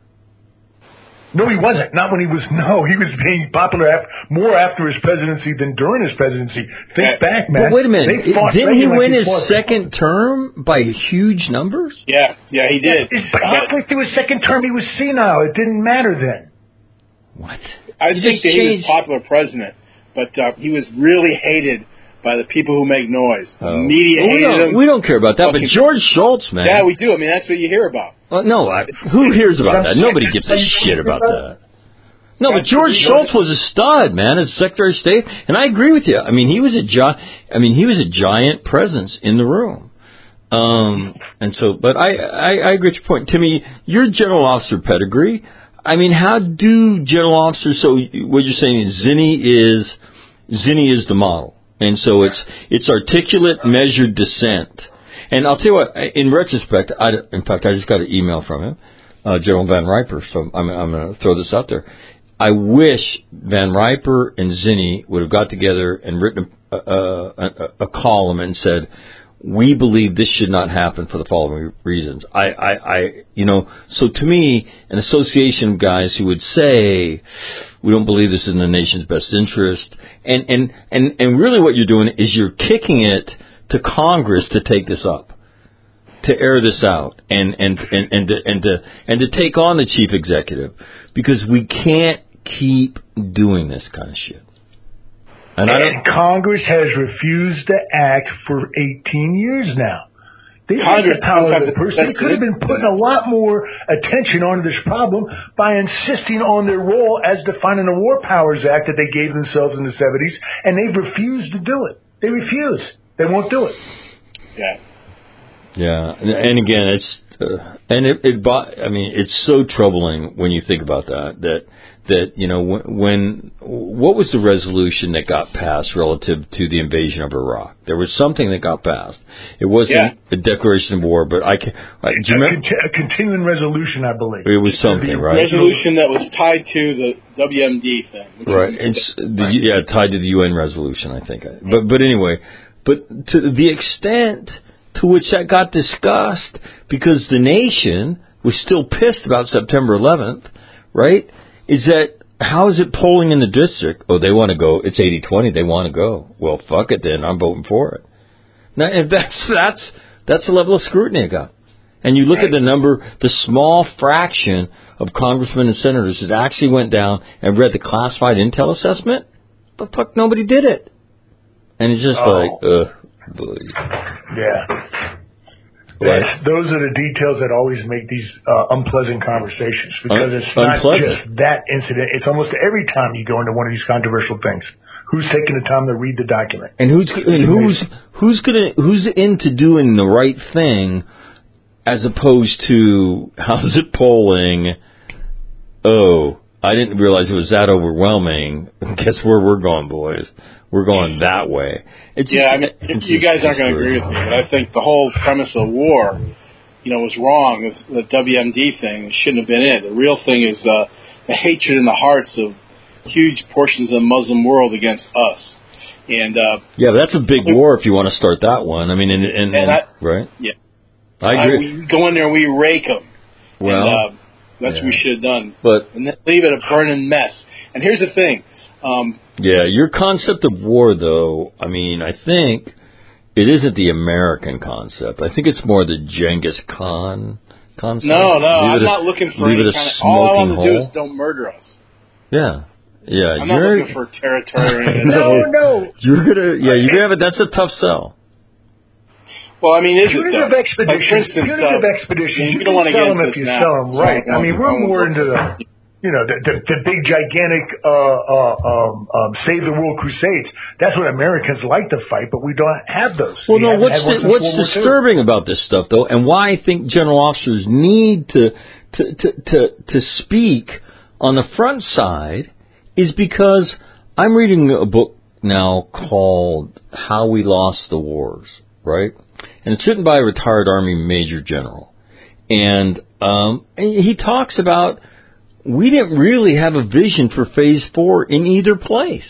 No, he wasn't. Not when he was. No, he was being popular after, more after his presidency than during his presidency. Think yeah. back, man. But wait a minute. Didn't Reagan he like win he his second term by huge numbers? Yeah, yeah, he did. But halfway through his second term, he was senile. It didn't matter then. What? I you think that he was popular president, but uh, he was really hated by the people who make noise. The oh. media well, hated we him. We don't care about that. But George Schultz, man. Yeah, we do. I mean, that's what you hear about. Uh, no, I, who hears about that? Nobody gives a shit about that. No, but George Schultz was a stud, man, as Secretary of State, and I agree with you. I mean, he was a gi- I mean, he was a giant presence in the room. Um, and so, but I, I, I agree with your point, Timmy. Your general officer pedigree. I mean, how do general officers? So, what you're saying is Zinni is Zinni is the model, and so it's it's articulate, measured dissent. And I'll tell you what. In retrospect, I, in fact, I just got an email from him, uh, General Van Riper. So I'm, I'm going to throw this out there. I wish Van Riper and Zinni would have got together and written a, a, a, a column and said, we believe this should not happen for the following reasons. I, I, I, you know, so to me, an association of guys who would say, we don't believe this is in the nation's best interest, and, and, and, and really what you're doing is you're kicking it to Congress to take this up, to air this out, and, and, and, and, to, and, to, and to take on the chief executive, because we can't keep doing this kind of shit. And, and Congress has refused to act for eighteen years now. They Congress, the power of the purse. They could have been putting a lot more attention on this problem by insisting on their role as defined in the War Powers Act that they gave themselves in the seventies, and they've refused to do it. They refuse. They won't do it. Yeah. Yeah, and again, it's uh, and it, it. I mean, it's so troubling when you think about that. That that you know when, when what was the resolution that got passed relative to the invasion of Iraq? There was something that got passed. It wasn't yeah. a declaration of war, but I can. I, do you a, remember? Conti- a continuing resolution, I believe. It was something, the right? Resolution that was tied to the W M D thing. Right. It's the, yeah, tied to the U N resolution, I think. But but anyway, but to the extent to which that got discussed, because the nation was still pissed about September eleventh, right? Is that how is it polling in the district? Oh, they want to go. It's eighty twenty. They want to go. Well, fuck it then. I'm voting for it. Now, if that's that's that's the level of scrutiny it got. And you look right. at the number, the small fraction of congressmen and senators that actually went down and read the classified intel assessment. The fuck, nobody did it. And it's just oh. like, ugh. Yeah. Right. Those are the details that always make these uh, unpleasant conversations, because Un- it's not unpleasant. just that incident. It's almost every time you go into one of these controversial things. Who's taking the time to read the document? And who's and who's who's gonna who's into doing the right thing, as opposed to how's it polling? Oh, I didn't realize it was that overwhelming. Guess where we're going, boys? We're going that way. It's yeah, just, I mean, you guys aren't going to agree with me, but I think the whole premise of war, you know, was wrong. The W M D thing shouldn't have been it. The real thing is uh, the hatred in the hearts of huge portions of the Muslim world against us. And uh, yeah, but that's a big war if you want to start that one. I mean, and, and, and, and I, right? Yeah, I agree. I, we go in there, and we rake them. Well, and, uh, that's yeah. what we should have done. But and then leave it a burning mess. And here's the thing. Um, yeah, your concept of war, though, I mean, I think it isn't the American concept. I think it's more the Genghis Khan concept. No, no, leave I'm a, not looking for any kind of... All I want to do is don't murder us. Yeah. Yeah, I'm you're, not looking for territory. no, no. You're gonna, yeah, you're gonna have it. That's a tough sell. Well, I mean, is punitive it expeditions. like, instance, punitive uh, expeditions. You, you don't want to sell get them into if you now. sell them right. I mean, we're more into the, you know, the the, the big gigantic uh, uh, um, um, save the world crusades. That's what Americans like to fight, but we don't have those. Well, we no. What's the, what's disturbing about this stuff, though, and why I think general officers need to to to to, to speak on the front side is because I'm reading a book now called How We Lost the Wars, right? And it's written by a retired Army Major General. And um, he talks about we didn't really have a vision for Phase Four in either place.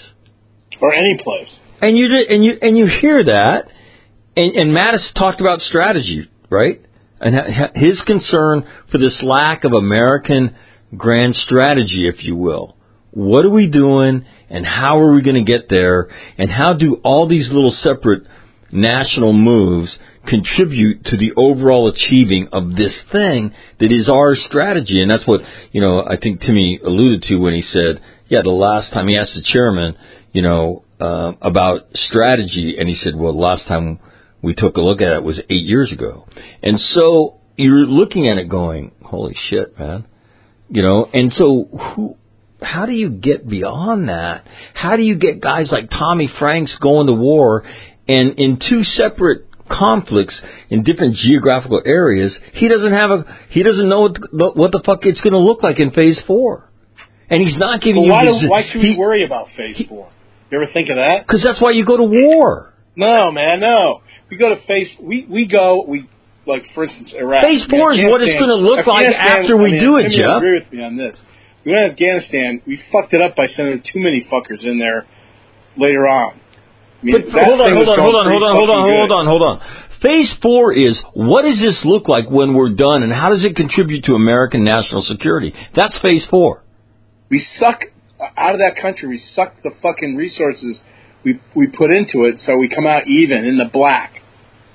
Or any place. And you and you and you hear that, and, and Mattis talked about strategy, right? And his concern for this lack of American grand strategy, if you will. What are we doing, and how are we going to get there, and how do all these little separate national moves contribute to the overall achieving of this thing that is our strategy? And that's what, you know, I think Timmy alluded to when he said, yeah, the last time he asked the chairman, you know, uh, about strategy, and he said, well, the last time we took a look at it was eight years ago. And so you're looking at it going, holy shit, man. You know, and so who... How do you get beyond that? How do you get guys like Tommy Franks going to war, and in two separate conflicts in different geographical areas, he doesn't have a he doesn't know what the, what the fuck it's going to look like in Phase Four, and he's not giving well, why you. Do, why should we worry about Phase he, Four? You ever think of that? Because that's why you go to war. No, man, no. We go to Phase. We we go we like for instance Iraq. Phase Four is what it's going to look like after we I mean, do it, Timmy Jeff. Agree with me on this. We went to Afghanistan. We fucked it up by sending too many fuckers in there later on. I mean, but hold on, hold on, hold on, hold on, hold on, hold on, hold on. Phase four is, what does this look like when we're done, and how does it contribute to American national security? That's Phase four. We suck out of that country. We suck the fucking resources we we put into it, so we come out even in the black.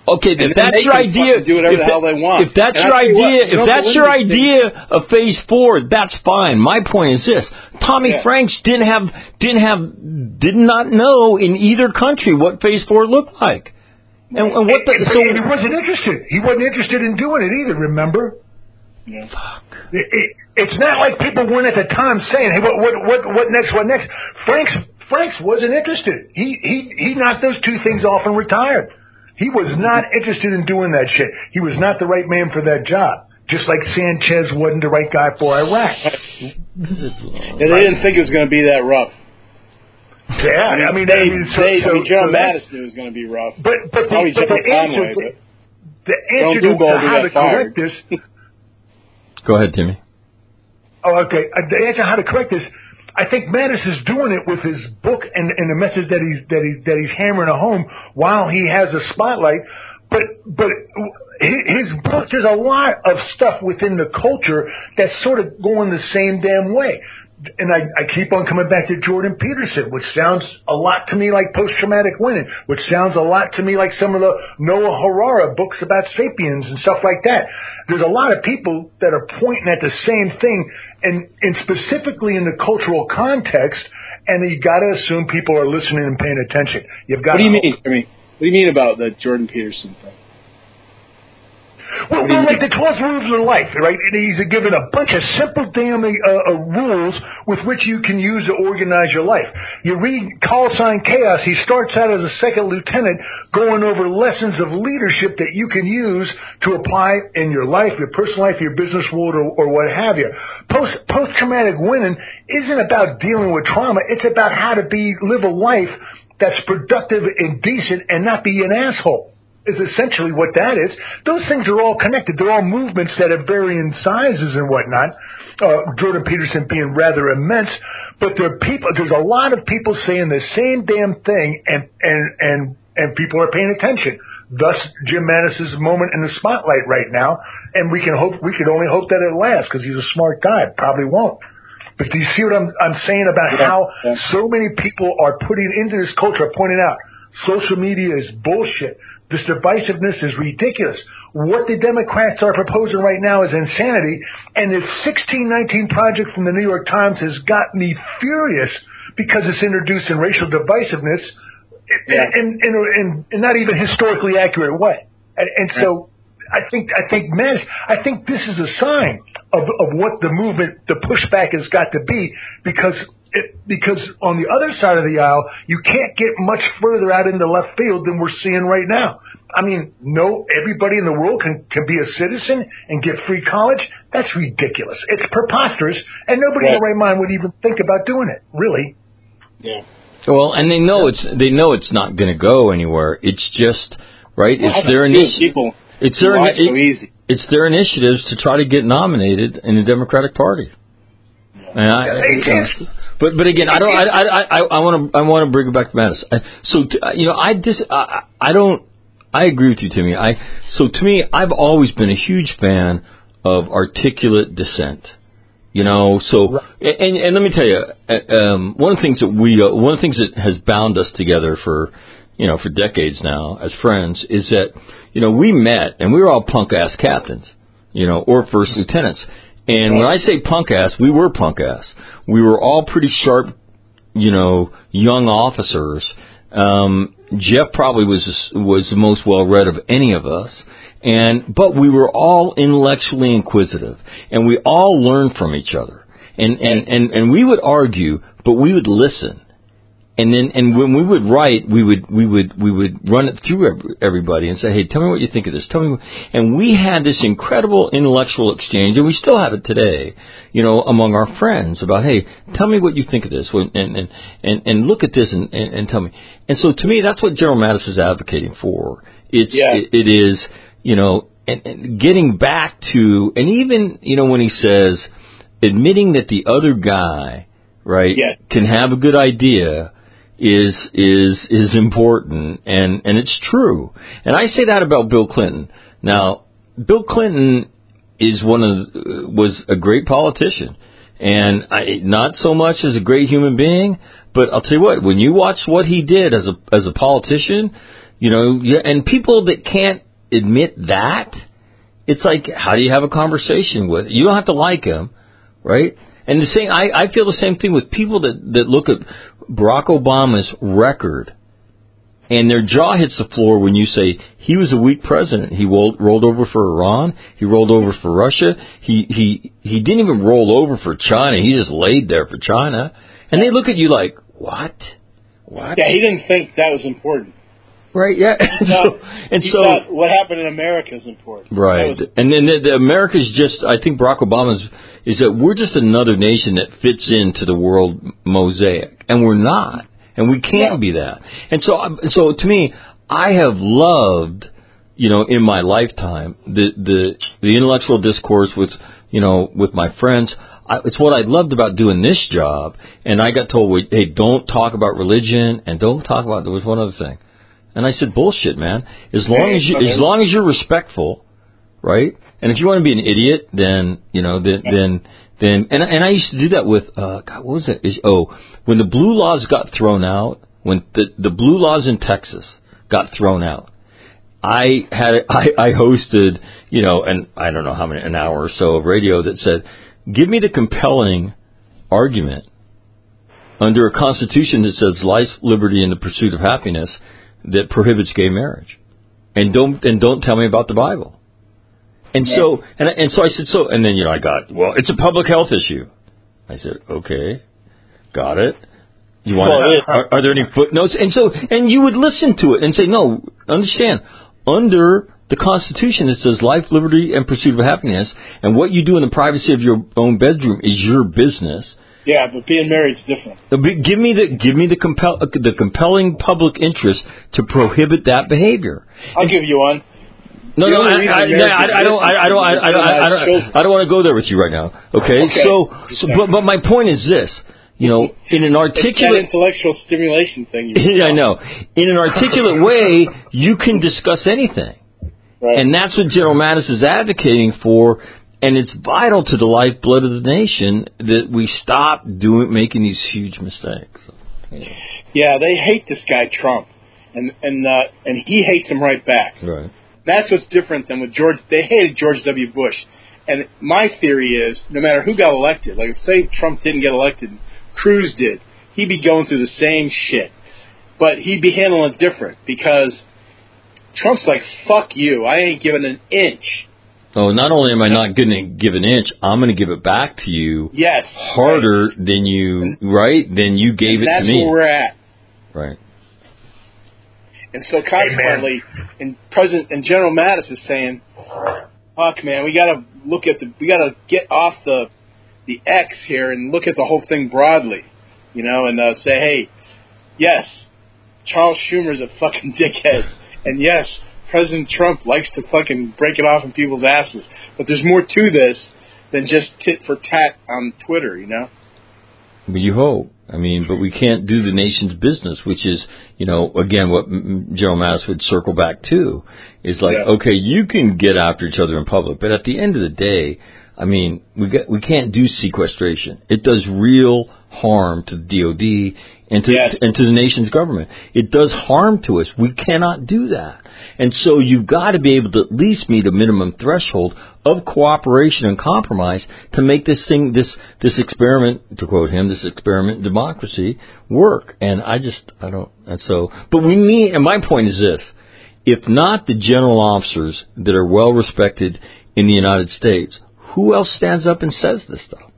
Okay, if that's your idea, do whatever if, the hell they want. If that's and your idea, what, if that's your idea of phase four, that's fine. My point is this: Tommy yeah. Franks didn't have, didn't have, did not know in either country what phase four looked like, and, and what the, and, so and he wasn't interested. He wasn't interested in doing it either. Remember? Yeah. Fuck. It, it, it's not like people weren't at the time saying, "Hey, what, what, what, what next? What next?" Franks, Franks wasn't interested. He, he, he knocked those two things off and retired. He was not interested in doing that shit. He was not the right man for that job. Just like Sanchez wasn't the right guy for Iraq. Yeah, they didn't think it was going to be that rough. Yeah, I mean, they, I mean, so, they, so, I mean, John so Mattis knew it was going to be rough. But, but, Probably the, but the answer, Conway, but the answer to, to how to correct this. Go ahead, Timmy. Oh, okay. Uh, the answer how to correct this. I think Mattis is doing it with his book and, and the message that he's that he that he's hammering home while he has a spotlight. But but his book, there's a lot of stuff within the culture that's sort of going the same damn way. And I, I keep on coming back to Jordan Peterson, which sounds a lot to me like post-traumatic winning, which sounds a lot to me like some of the Noah Harari books about sapiens and stuff like that. There's a lot of people that are pointing at the same thing, and, and specifically in the cultural context, and you got to assume people are listening and paying attention. You've got. What do you mean? I mean, what do you mean about the Jordan Peterson thing? Well, well like the twelve rules of life, right? And he's given a bunch of simple damn uh, uh, rules with which you can use to organize your life. You read Call Sign Chaos, he starts out as a second lieutenant going over lessons of leadership that you can use to apply in your life, your personal life, your business world, or, or what have you. Post, post-traumatic winning isn't about dealing with trauma. It's about how to be live a life that's productive and decent and not be an asshole. Is essentially what that is. Those things are all connected. They're all movements that have varying sizes and whatnot. Uh, Jordan Peterson being rather immense, but there are people. There's a lot of people saying the same damn thing, and and and and people are paying attention. Thus, Jim Mattis's moment in the spotlight right now, and we can hope we could only hope that it lasts because he's a smart guy. Probably won't. But do you see what I'm I'm saying about yeah, how yeah. so many people are putting into this culture, pointing out social media is bullshit. This divisiveness is ridiculous. What the Democrats are proposing right now is insanity, and this sixteen nineteen project from the New York Times has got me furious because it's introduced in racial divisiveness yeah. in, in, in, in not even historically accurate way. And, and so I think I think Mattis, I think this is a sign of, of what the movement, the pushback has got to be, because It, because on the other side of the aisle, you can't get much further out into left field than we're seeing right now. I mean, no, everybody in the world can, can be a citizen and get free college. That's ridiculous. It's preposterous, and nobody yeah. in their right mind would even think about doing it, really. Yeah. Well, and they know it's they know it's not going to go anywhere. It's just right. Well, it's their initiative. It's their it, so easy. It's their initiatives to try to get nominated in the Democratic Party. And I, yeah, but but again, I don't. I I I want to I want to bring it back to Mattis. I, so you know, I dis. I, I don't. I agree with you, Timmy. I so to me, I've always been a huge fan of articulate dissent. You know, so and and let me tell you, um, one of the things that we uh, one of the things that has bound us together for you know for decades now as friends is that you know we met and we were all punk ass captains, you know, or first lieutenants. And when I say punk ass, we were punk ass. We were all pretty sharp, you know, young officers. Um, Jeff probably was was the most well read of any of us, and but we were all intellectually inquisitive, and we all learned from each other. And and and, and we would argue, but we would listen. And then, and when we would write, we would, we would, we would run it through everybody and say, "Hey, tell me what you think of this. Tell me." What, and we had this incredible intellectual exchange, and we still have it today, you know, among our friends about, "Hey, tell me what you think of this, and and and, and look at this, and, and, and tell me." And so, to me, that's what General Mattis was advocating for. It's, yeah. it, it is, you know, and, and getting back to, and even, you know, when he says, admitting that the other guy, right, yeah. can have a good idea. is is is important, and and it's true. And I say that about Bill Clinton. Now, Bill Clinton is one of the, was a great politician, and I, not so much as a great human being. But I'll tell you what, when you watch what he did as a as a politician, You know, yeah, and people that can't admit that, it's like, how do you have a conversation with? You don't have to like him, right? And the same, I, I feel the same thing with people that, that look at Barack Obama's record, and their jaw hits the floor when you say he was a weak president. He rolled, rolled over for Iran. He rolled over for Russia. He he he didn't even roll over for China. He just laid there for China. And they look at you like, what? What? Yeah, he didn't think that was important. Right, yeah. And thought, so, and he so thought what happened in America is important. right. Was, and then the, the America's just, I think Barack Obama's, is that we're just another nation that fits into the world mosaic. And we're not. And we can't no. be that. And so, so to me, I have loved, you know, in my lifetime, the, the, the intellectual discourse with, you know, with my friends. I, it's what I loved about doing this job. And I got told, hey, don't talk about religion and don't talk about, there was one other thing. And I said, bullshit, man. As long as you, as long as you're respectful, right? And if you want to be an idiot, then, you know, then, then, then, and, and I used to do that with, uh, God, what was it? Is, oh, when the blue laws got thrown out, when the, the blue laws in Texas got thrown out, I had, I, I hosted, you know, and I don't know how many, an hour or so of radio that said, give me the compelling argument under a constitution that says life, liberty, and the pursuit of happiness that prohibits gay marriage, and don't and don't tell me about the Bible. And yeah. so and and so I said so, and then you know I got well, it's a public health issue. I said okay, got it. You want? Well, to, are, are there any footnotes? And so and you would listen to it and say no, understand under the Constitution it says life, liberty, and pursuit of happiness, and what you do in the privacy of your own bedroom is your business. Yeah, but being married is different. Give me the give me the compel the compelling public interest to prohibit that behavior. I'll give you one. No, no, I, I, I, I don't, I, I don't, I, I, I, I don't, I don't want to go there with you right now. Okay, okay. so, so but, but my point is this. You know, in an articulate that intellectual stimulation thing. Yeah, I know. In an articulate way, you can discuss anything, right. And that's what General Mattis is advocating for. And it's vital to the lifeblood of the nation that we stop doing making these huge mistakes. Yeah, yeah they hate this guy Trump, and and uh, and he hates him right back. Right. That's what's different than with George. They hated George W. Bush, and my theory is no matter who got elected, like say Trump didn't get elected, Cruz did, he'd be going through the same shit, but he'd be handling it different because Trump's like, fuck you, I ain't giving an inch. Oh, not only am I not going to give an inch, I'm going to give it back to you. Yes, harder right. than you, right? Than you gave and it to me. That's where we're at. Right. And so consequently, and President and General Mattis is saying, "Fuck, man, we got to look at the, we got to get off the, the X here and look at the whole thing broadly, you know, and uh, say, hey, yes, Charles Schumer's a fucking dickhead, and yes." President Trump likes to fucking break it off in people's asses. But there's more to this than just tit for tat on Twitter, you know? But you hope. I mean, but we can't do the nation's business, which is, you know, again, what General Mattis would circle back to, is like, yeah. okay, you can get after each other in public, but at the end of the day, I mean, we got, we can't do sequestration. It does real harm to the D O D and to, yes. and to the nation's government. It does harm to us. We cannot do that. And so you've got to be able to at least meet a minimum threshold of cooperation and compromise to make this thing, this this experiment, to quote him, this experiment in democracy work. And I just, I don't, and so, but we need, and my point is this, if not the general officers that are well respected in the United States, who else stands up and says this stuff?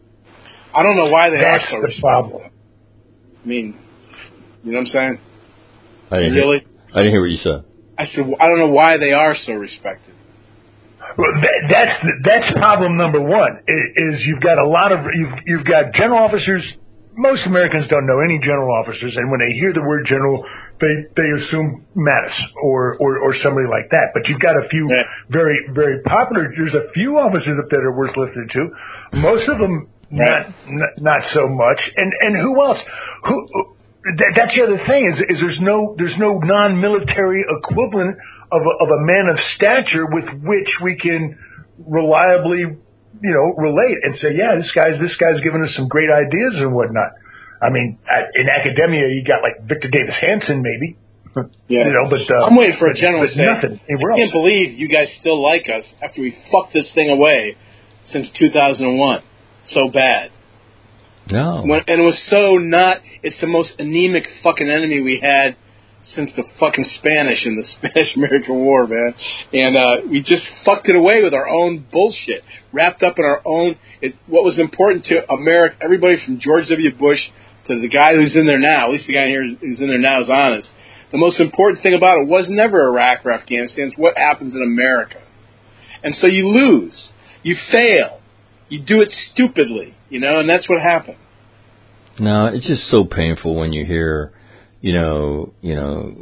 I don't know why they That's are so the respected. problem. I mean, you know what I'm saying? I didn't really? Hear, I didn't hear what you said. I said, I don't know why they are so respected. Well, that, that's that's problem number one. Is, is you've got a lot of you've you've got general officers. Most Americans don't know any general officers, and when they hear the word general, they they assume Mattis or or, or somebody like that. But you've got a few yeah. very very popular. There's a few officers up there that are worth listening to. Most of them not not, not so much. And and who else? Who? That, that's the other thing is, is there's no there's no non-military equivalent of a, of a man of stature with which we can reliably, you know, relate and say, yeah, this guy's this guy's giving us some great ideas and whatnot. I mean, in academia, you got like Victor Davis Hanson, maybe. Yeah. You know, but uh, I'm waiting for a general to say, nothing. I can't believe you guys still like us after we fucked this thing away since two thousand one. So bad. No. When, and it was so not, it's the most anemic fucking enemy we had since the fucking Spanish in the Spanish-American War, man. And uh, we just fucked it away with our own bullshit, wrapped up in our own, it, what was important to America, everybody from George W. Bush to the guy who's in there now, at least the guy here who's in there now is honest. The most important thing about it was never Iraq or Afghanistan, it's what happens in America. And so you lose. You fail. You do it stupidly, you know, and that's what happened. No, it's just so painful when you hear, you know, you know,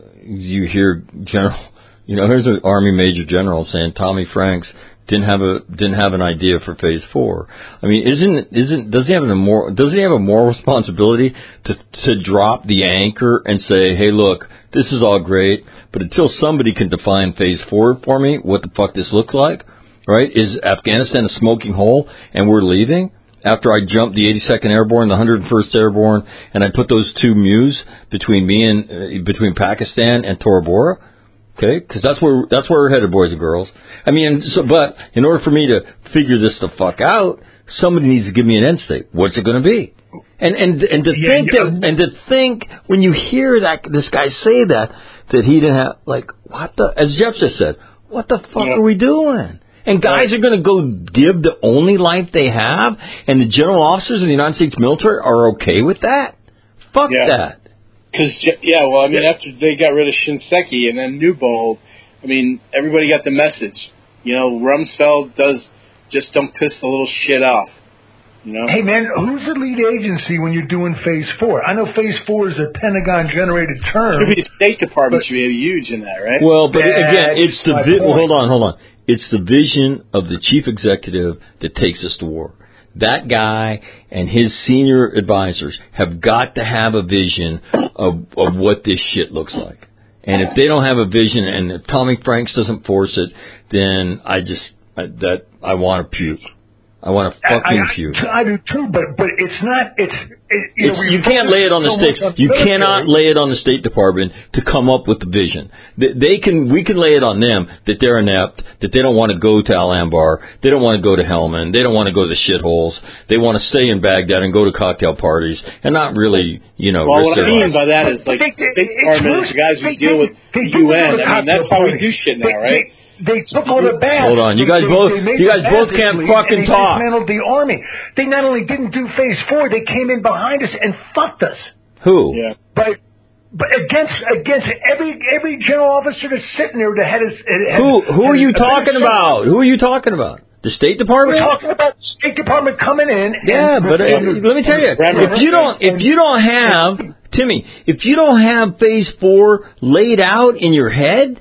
you hear general, you know, here's an Army Major General saying Tommy Franks didn't have a didn't have an idea for Phase Four. I mean, isn't isn't does he have a more does he have a moral responsibility to to drop the anchor and say, hey, look, this is all great, but until somebody can define Phase Four for me, what the fuck this looks like, right? Is Afghanistan a smoking hole and we're leaving? After I jumped the eighty-second Airborne, the one hundred first Airborne, and I put those two mews between me and uh, between Pakistan and Tora Bora, okay? Because that's where that's where we're headed, boys and girls. I mean, so but in order for me to figure this the fuck out, somebody needs to give me an end state. What's it going to be? And and and to yeah, think yeah. that and to think when you hear that this guy say that that he didn't have like what the as Jeff just said, what the fuck yeah. are we doing? And guys are going to go give the only life they have, and the general officers of the United States military are okay with that? Fuck yeah. that. Because, yeah, well, I mean, after they got rid of Shinseki and then Newbold, I mean, everybody got the message. You know, Rumsfeld does just don't piss the little shit off. You know? Hey, man, who's the lead agency when you're doing Phase Four? I know Phase Four is a Pentagon-generated term. Should be the State Department should be huge in that, right? Well, but That's again, it's the my vi- point. hold on, hold on. It's the vision of the chief executive that takes us to war. That guy and his senior advisors have got to have a vision of, of what this shit looks like. And if they don't have a vision, and if Tommy Franks doesn't force it, then I just I, that I want to puke. I want to fucking I, I, puke. I do too, but but it's not. It's, it, you, It's, know, you can't lay it on the so state. much on You military. cannot lay it on the State Department to come up with the vision. They, they can. We can lay it on them that they're inept, that they don't want to go to Al Anbar, they don't want to go to Helmand, they don't want to go to the shitholes. They want to stay in Baghdad and go to cocktail parties and not really, you know. Well, risk what I their mean lives. by that is like They- the they- State Department is the guys who they- deal with they- the they U do N. I mean, that's how we do shit now, They- right? They, They took all the bad. Hold on, you guys they, both- they made you the guys both bad can't lead, fucking and they talk. dismantled the army. They not only didn't do Phase Four, they came in behind us and fucked us. Who? Yeah. But but against against every every general officer that's sitting there that had his had, Who? Who had are you a talking better about? Who are you talking about? The State Department? We're talking about the State Department coming in. Yeah, and, but uh, and, let me tell you, if you don't, if you don't have Timmy, if you don't have Phase Four laid out in your head,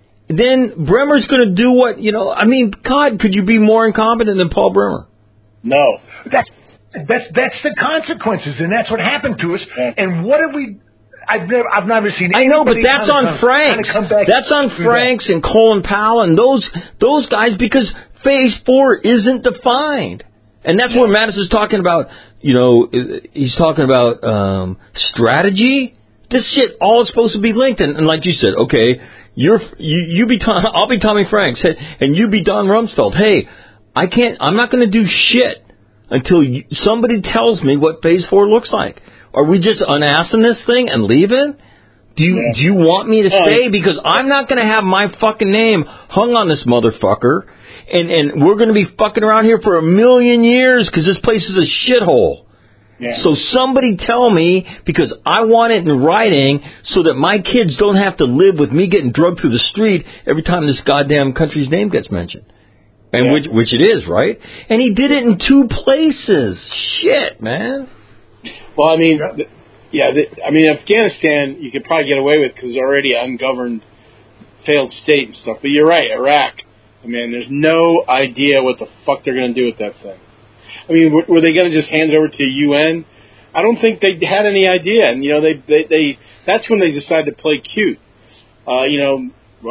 then Bremer's going to do what you know. I mean, God, could you be more incompetent than Paul Bremer? No. That's that's that's the consequences, and that's what happened to us. Yeah. And what have we? I've never I've never seen. I know, but anybody that's kinda on come- Franks. kinda come back That's on and do Franks and Colin Powell and those those guys because Phase Four isn't defined, and that's what Mattis is talking about. You know, he's talking about um, strategy. This shit all is supposed to be linked, and, and like you said, okay, you're you, you be Tom, I'll be Tommy Franks, and you be Don Rumsfeld. Hey, I can't. I'm not going to do shit until you, somebody tells me what Phase Four looks like. Are we just unassing this thing and leaving? Do you Yeah. do you want me to Oh, stay? Because I'm not going to have my fucking name hung on this motherfucker, and and we're going to be fucking around here for a million years because this place is a shithole. Yeah. So somebody tell me, because I want it in writing so that my kids don't have to live with me getting drugged through the street every time this goddamn country's name gets mentioned. And Yeah. which which it is, right? And he did it in two places. Shit, man. Well, I mean, th- yeah, the, I mean, Afghanistan, you could probably get away with because it's already an ungoverned, failed state and stuff. But you're right, Iraq. I mean, there's no idea what the fuck they're going to do with that thing. I mean, were, were they going to just hand it over to U N? I don't think they had any idea. And, you know, they, they, they that's when they decided to play cute. Uh, you know,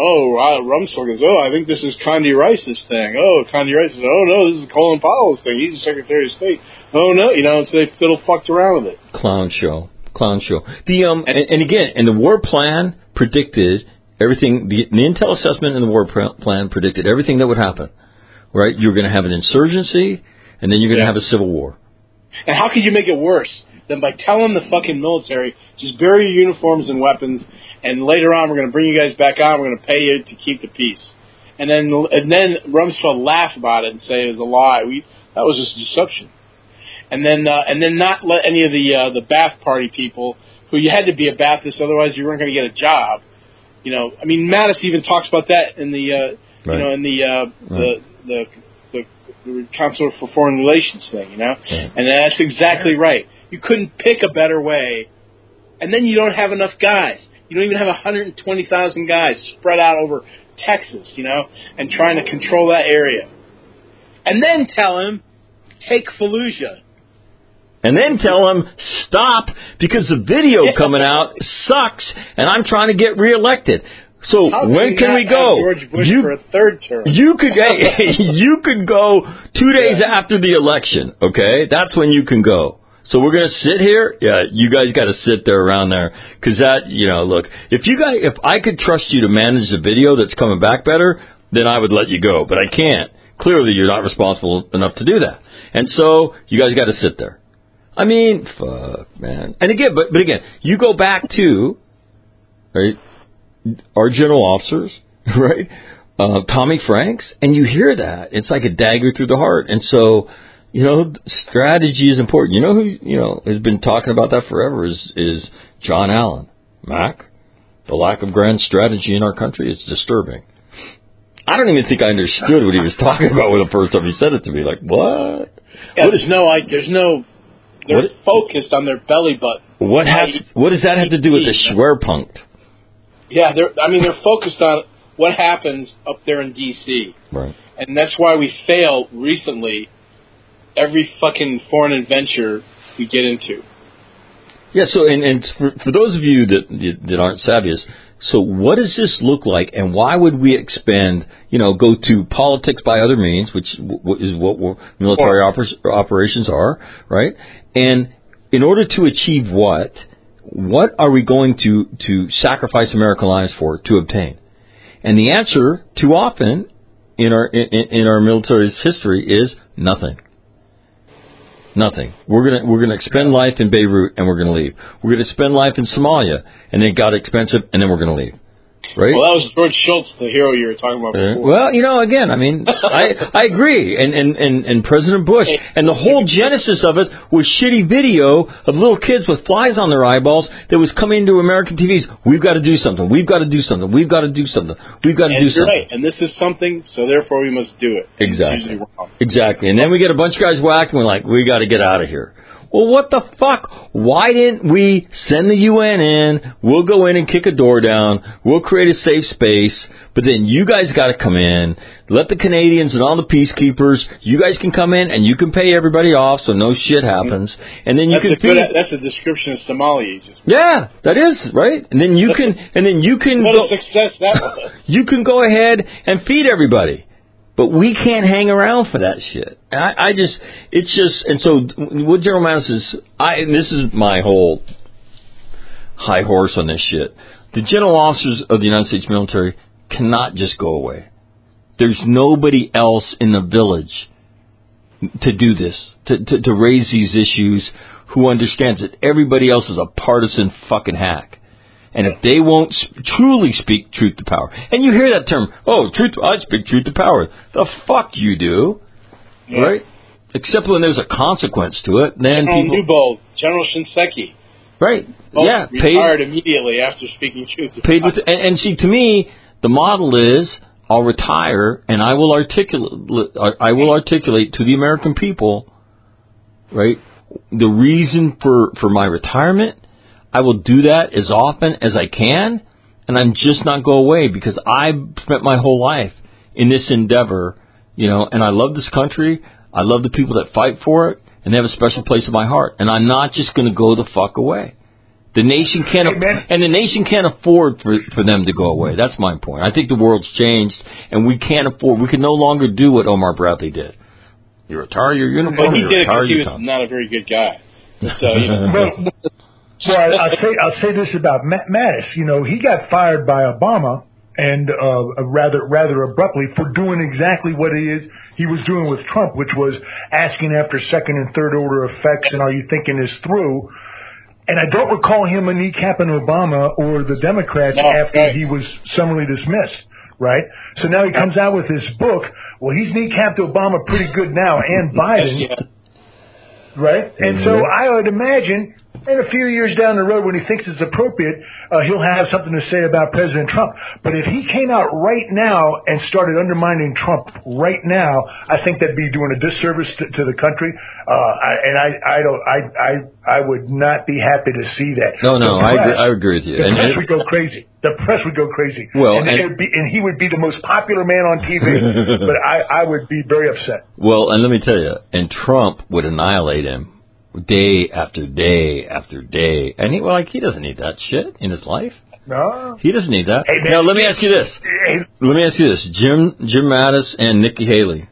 oh, Rumsfeld goes, oh, I think this is Condi Rice's thing. Oh, Condi Rice says, oh, no, this is Colin Powell's thing. He's the Secretary of State. Oh, no, you know, so they fiddle fucked around with it. Clown show. clown show. The um, and, and again, and the war plan predicted everything. The, the intel assessment and the war plan predicted everything that would happen. Right? You're going to have an insurgency, and then you're going to yeah. have a civil war. And how could you make it worse than by telling the fucking military, just bury your uniforms and weapons, and later on we're going to bring you guys back on, we're going to pay you to keep the peace. And then and then Rumsfeld laugh about it and say it was a lie. We that was just a deception. And then uh, and then not let any of the uh, the Ba'ath Party people, who you had to be a Ba'athist, otherwise you weren't going to get a job. You know, I mean, Mattis even talks about that in the uh, right. you know in the uh, right. the, the the the Council for Foreign Relations thing. You know, right. And that's exactly right. You couldn't pick a better way, and then you don't have enough guys. You don't even have one hundred twenty thousand guys spread out over Texas, you know, and trying to control that area. And then tell him, take Fallujah. And then tell him, stop, because the video coming out sucks, and I'm trying to get reelected. So How when can we go? George Bush you, for a third term. You could, you could go two days yeah. after the election, okay? That's when you can go. So we're going to sit here? Yeah, you guys got to sit there around there. Because that, you know, look, if you guys, if I could trust you to manage the video that's coming back better, then I would let you go. But I can't. Clearly, you're not responsible enough to do that. And so you guys got to sit there. I mean, fuck, man. And again, but, but again, you go back to, right, our general officers, right, uh, Tommy Franks, and you hear that. It's like a dagger through the heart. And so, you know, strategy is important. You know who, you know, has been talking about that forever is, is John Allen. Mac, the lack of grand strategy in our country is disturbing. I don't even think I understood what he was talking about when the first time he said it to me. Like, what? Yeah, what there's is, no, I, there's no, they're what, focused on their belly button. What has, what does that have to do with the Schwerpunkt? Yeah, they're, I mean, they're focused on what happens up there in D C Right. And that's why we fail recently every fucking foreign adventure we get into. Yeah, so, and, and for, for those of you that, that aren't savvy, so what does this look like, and why would we expend, you know, go to politics by other means, which is what military oper- operations are, right? And in order to achieve what, what are we going to, to sacrifice American lives for, to obtain? And the answer, too often, in our in, in our military's history, is nothing. Nothing. We're gonna we're gonna expend life in Beirut and we're gonna leave. We're gonna spend life in Somalia and it got expensive and then we're gonna leave. Right? Well, that was George Shultz, the hero you were talking about before. Uh, well, you know, again, I mean, I I agree, and and, and, and President Bush, and the whole genesis of it was shitty video of little kids with flies on their eyeballs that was coming into American T Vs. We've got to do something. We've got to do something. We've got to do something. We've got to and do something. Right. And this is something, so therefore we must do it. Exactly. Exactly. And then we get a bunch of guys whacked, and we're like, we got to get out of here. Well, what the fuck? Why didn't we send the U N in? We'll go in and kick a door down. We'll create a safe space. But then you guys got to come in. Let the Canadians and all the peacekeepers, you guys can come in and you can pay everybody off so no shit happens. And then you that's can a good, feed. That's a description of Somalia. Just yeah, that is, right? And then you can, and then you can what go, a success that was. You can go ahead and feed everybody. But we can't hang around for that shit. I, I just, it's just, and so what General Mattis is, I, and this is my whole high horse on this shit. The general officers of the United States military cannot just go away. There's nobody else in the village to do this, to, to, to raise these issues, who understands it. Everybody else is a partisan fucking hack. And if they won't sp- truly speak truth to power, and you hear that term, oh, truth, I speak truth to power. The fuck you do, yeah. Right? Except when there's a consequence to it. Then General people, Newbold, General Shinseki, right? both yeah, retired paid, immediately after speaking truth to paid power. With, and, and see, to me, the model is I'll retire and I will articulate, I will articulate to the American people, right, the reason for, for my retirement. I will do that as often as I can, and I'm just not go away because I've spent my whole life in this endeavor, you know, and I love this country. I love the people that fight for it, and they have a special place in my heart. And I'm not just going to go the fuck away. The nation can't, Amen. and the nation can't afford for for them to go away. That's my point. I think the world's changed, and we can't afford. We can no longer do what Omar Bradley did. You retire your uniform. But he you did it retire because he your was time. not a very good guy. So, you know. Well, I, I'll say I'll say this about Matt Mattis. You know, he got fired by Obama, and uh, rather rather abruptly for doing exactly what it is he was doing with Trump, which was asking after second and third order effects and are you thinking this through? And I don't recall him kneecapping Obama or the Democrats no, after right. he was summarily dismissed. Right? So now he comes out with this book. Well, he's kneecapped Obama pretty good now, and Biden. Yes, yeah. Right? And so I would imagine in a few years down the road when he thinks it's appropriate, uh, he'll have something to say about President Trump. But if he came out right now and started undermining Trump right now, I think that'd be doing a disservice to, to the country. Uh, I, and I, I don't, I, I, I would not be happy to see that. No, no, press, I agree, I agree with you. The and press it, would go crazy. The press would go crazy. Well, and, and, it'd be, and he would be the most popular man on T V. But I, I would be very upset. Well, and let me tell you, and Trump would annihilate him day after day after day. And he, well, like, he doesn't need that shit in his life. No. He doesn't need that. Hey, man, now, let me ask you this. Hey. Let me ask you this. Jim Jim Mattis and Nikki Haley.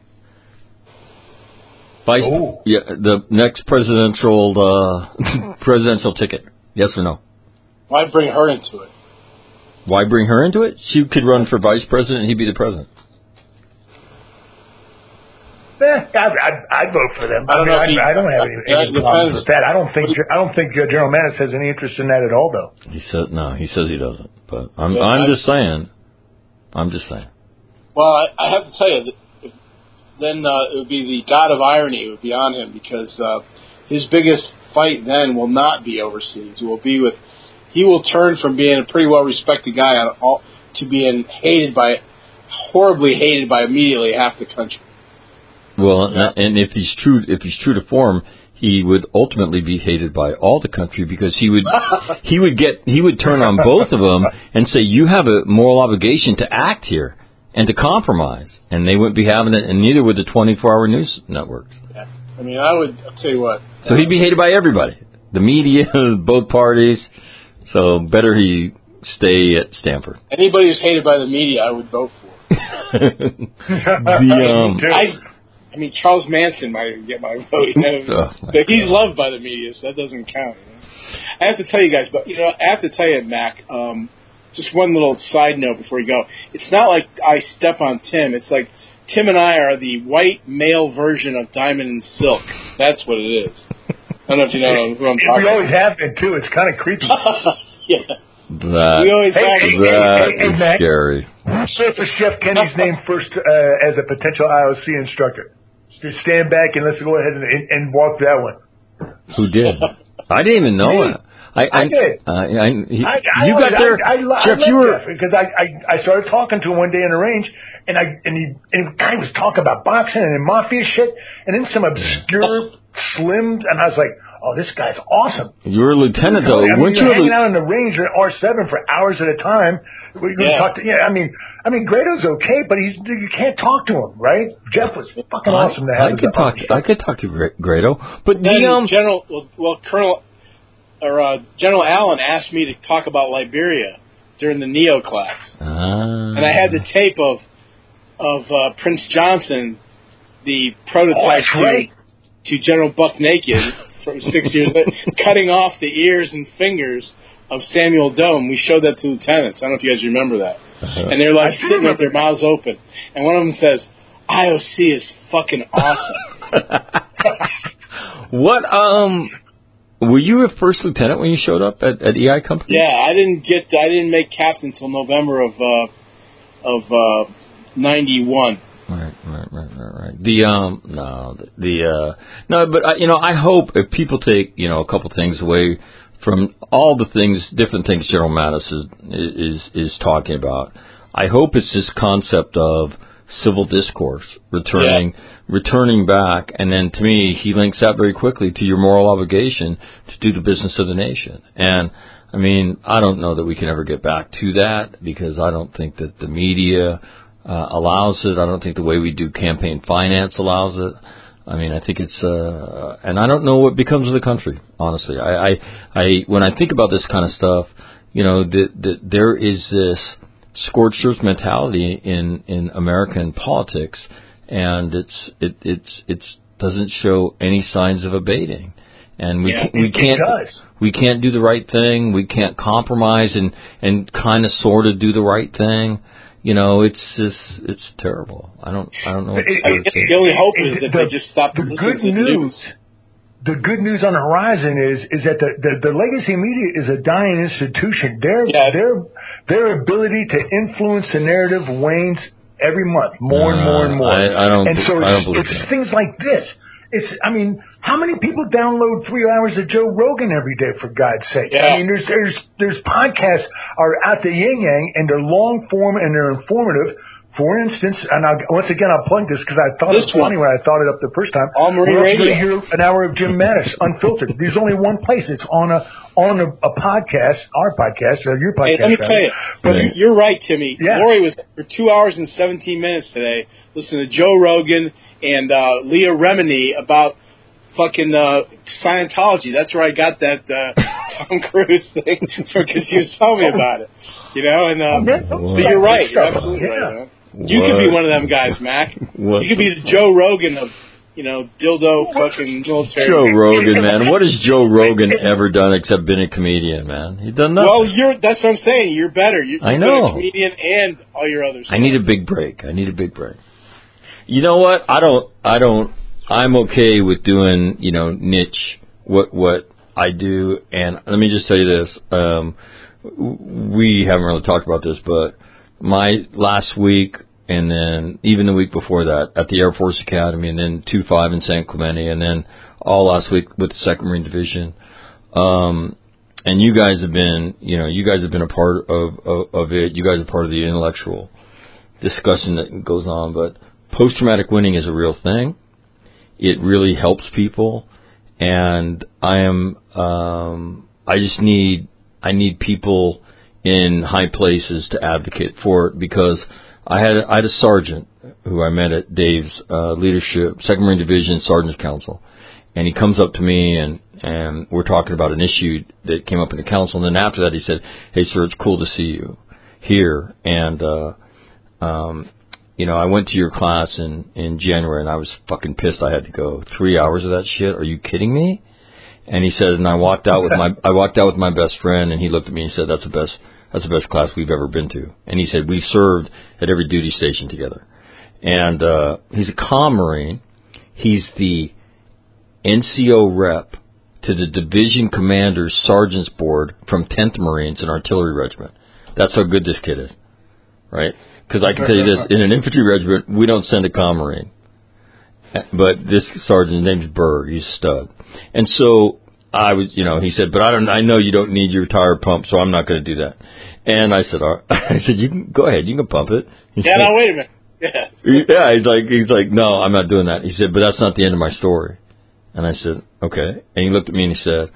Vice, oh. yeah, the next presidential uh, presidential ticket. Yes or no? Why bring her into it? Why bring her into it? She could run for vice president and he'd be the president. Eh, I'd, I'd, I'd vote for them. I don't, I, mean, he, I, I don't have any, any problems with that. I don't think I don't think uh, General Mattis has any interest in that at all, though. He said no. He says he doesn't. But I'm yeah, I'm I, just saying. I'm just saying. Well, I, I have to tell you, that if, then uh, it would be the god of irony. It would be on him because uh, his biggest fight then will not be overseas. It will be with. He will turn from being a pretty well respected guy on all, to being hated by, horribly hated by immediately half the country. Well, and if he's true, if he's true to form, he would ultimately be hated by all the country because he would, he would get, he would turn on both of them and say, "You have a moral obligation to act here and to compromise," and they wouldn't be having it, and neither would the twenty-four hour news networks. Yeah. I mean, I would I'll tell you what. So he'd be hated by everybody, the media, both parties. So better he stay at Stanford. Anybody who's hated by the media, I would vote for. the um. I, I mean, Charles Manson might even get my vote. You know? Oh, but he's loved by the media, so that doesn't count. You know? I have to tell you guys, but you know, I have to tell you, Mac. Um, just one little side note before you go. It's not like I step on Tim. It's like Tim and I are the white male version of Diamond and Silk. That's what it is. I don't know if you know who I'm talking about. We always have been too. It's kind of creepy. Yeah. That, we always hey, have hey, that hey, hey, is Mac, scary. Surface Jeff Kenny's name first uh, as a potential I O C instructor. Just stand back and let's go ahead and, and, and walk that one. Who did? I didn't even know it. I, I, I did. Uh, I, he, I, I, you got I, there, I, I, Jeff. I You were Jeff because I, I I started talking to him one day in the range, and I and he and the guy was talking about boxing and mafia shit, and then some obscure slim, and I was like, oh, this guy's awesome. You were a lieutenant, though. I mean, Weren't you're you hanging a, out in the range at R seven for hours at a time. We're going to Yeah. talk to, yeah, I mean, I mean, Grado's okay, but he's you can't talk to him, right? Jeff was fucking I, awesome to have. I could talk. To, I could talk to Gra- Grado, but Then the um. General, well, well Colonel or uh, General Allen asked me to talk about Liberia during the Neo class, Ah. and I had the tape of of uh, Prince Johnson, the prototype Oh, right. to, to General Buck Naked from six years later, cutting off the ears and fingers of Samuel Doe. We showed that to lieutenants. I don't know if you guys remember that. Uh-huh. And they're like I do sitting with remember their mouths open, and one of them says, "I O C is fucking awesome." What um. Were you a first lieutenant when you showed up at, at E I Company? Yeah, I didn't get. I didn't make captain until November of uh, of uh, ninety-one. Right, right, right, right, right. The um, no, the, the uh, no, but I, you know, I hope if people take you know a couple things away from all the things, different things General Mattis is is is talking about. I hope it's this concept of civil discourse returning. Yeah. returning back, and then to me, he links that very quickly to your moral obligation to do the business of the nation. And, I mean, I don't know that we can ever get back to that because I don't think that the media uh, allows it. I don't think the way we do campaign finance allows it. I mean, I think it's, uh, and I don't know what becomes of the country, honestly. I, I, I when I think about this kind of stuff, you know, the, the, there is this scorched earth mentality in, in American politics. And it's it it's it's doesn't show any signs of abating, and we yeah, can't, we it, can't it does. we can't do the right thing. We can't compromise and and kind of sort of do the right thing. You know, it's just it's terrible. I don't I don't know. What it, it, the only hope is that the, they just stop the listening good to the news. news. The good news on the horizon is is that the, the, the legacy media is a dying institution. Their yeah. their their ability to influence the narrative wanes every month, more and more and more. I, I don't. And so I don't it's, it's that. things like this. It's. I mean, how many people download three hours of Joe Rogan every day? For God's sake! Yeah. I mean, there's there's there's podcasts are at the yin yang, and they're long form and they're informative. For instance, and I'll, once again, I'll plug this because I thought this it was funny when I thought it up the first time. All Marine We're also Radio. going to hear an hour of Jim Mattis, unfiltered. There's only one place. It's on a on a, a podcast, our podcast, or your podcast. Hey, let me tell you, but yeah. you're right, Timmy. Yeah. Lori was for two hours and seventeen minutes today listening to Joe Rogan and uh, Leah Remini about fucking uh, Scientology. That's where I got that uh, Tom Cruise thing because she was telling me about it. You know, and uh, oh, so you're right. You're absolutely yeah. right. Man. You what? could be one of them guys, Mac. What? You could be the Joe Rogan of, you know, dildo fucking military. Joe Rogan, man. What has Joe Rogan ever done except been a comedian, man? He's done nothing. Well, you're. That's what I'm saying. You're better. You're, you're I know. a comedian and all your other stuff. I need a big break. I need a big break. You know what? I don't. I don't. I'm okay with doing, you know, niche what what I do. And let me just tell you this. Um, we haven't really talked about this, but my last week. And then even the week before that at the Air Force Academy, and then two five in San Clemente, and then all last week with the Second Marine Division. Um, and you guys have been, you know, you guys have been a part of, of, of it. You guys are part of the intellectual discussion that goes on. But post-traumatic winning is a real thing. It really helps people. And I am, um, I just need, I need people in high places to advocate for it because I had I had a sergeant who I met at Dave's uh, leadership, Second Marine Division Sergeants Council, and he comes up to me and and we're talking about an issue that came up in the council, and then after that he said, "Hey sir, it's cool to see you here," and uh, um, you know, I went to your class in in January and I was fucking pissed I had to go. Three hours of that shit? Are you kidding me? And he said, and I walked out with my I walked out with my best friend, and he looked at me and said, "That's the best." That's the best class we've ever been to. And he said, we served at every duty station together. And uh, he's a comm Marine. He's the N C O rep to the Division Commander's Sergeant's Board from tenth Marines and Artillery Regiment. That's how good this kid is, right? Because I can tell you this, in an infantry regiment, we don't send a comm Marine. But this sergeant, his name's Berg, he's a stud. And so I was, you know, he said, but I don't, I know you don't need your tire pumped, so I'm not going to do that. And I said, all right. I said, you can go ahead, you can pump it. He yeah, said, no, wait a minute. Yeah. Yeah, he's like, he's like, no, I'm not doing that. He said, but that's not the end of my story. And I said, okay. And he looked at me and he said,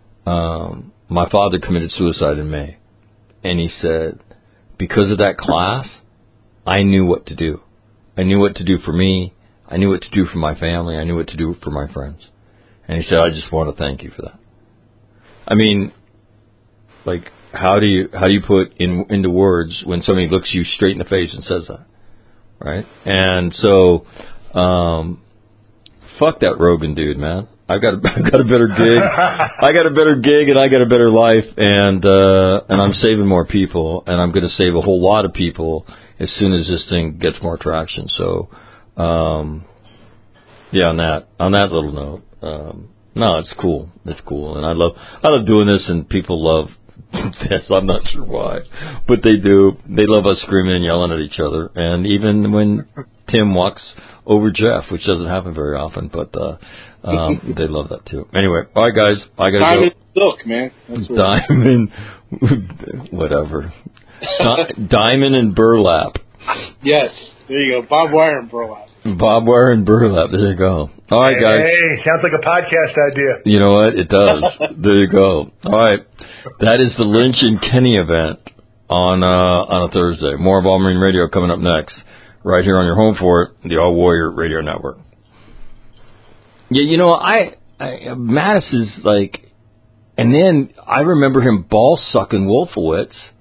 um, my father committed suicide in May. And he said, because of that class, I knew what to do. I knew what to do for me. I knew what to do for my family. I knew what to do for my friends. And he said, I just want to thank you for that. I mean, like, how do you how do you put in into words when somebody looks you straight in the face and says that, right? And so, um, fuck that Rogan dude, man. I've got a, I've got a better gig. I got a better gig and I got a better life, and uh, and I'm saving more people, and I'm going to save a whole lot of people as soon as this thing gets more traction. So, um, yeah, on that on that little note. Um, no, it's cool. It's cool, and I love I love doing this, and people love this. I'm not sure why, but they do. They love us screaming and yelling at each other, and even when Tim walks over Jeff, which doesn't happen very often, but uh, um, they love that too. Anyway, all right, guys, I gotta Diamond go. Silk, man. That's Diamond, whatever. Di- Diamond and burlap. Yes, there you go. Bob Wire and burlap. Bob Wire and burlap. There you go. All right, guys. Hey, sounds like a podcast idea. You know what? It does. There you go. All right. That is the Lynch and Kenny event on uh, on a Thursday. More of All Marine Radio coming up next, right here on your home for it, the All Warrior Radio Network. Yeah, you know, I, I Mattis is like, and then I remember him ball sucking Wolfowitz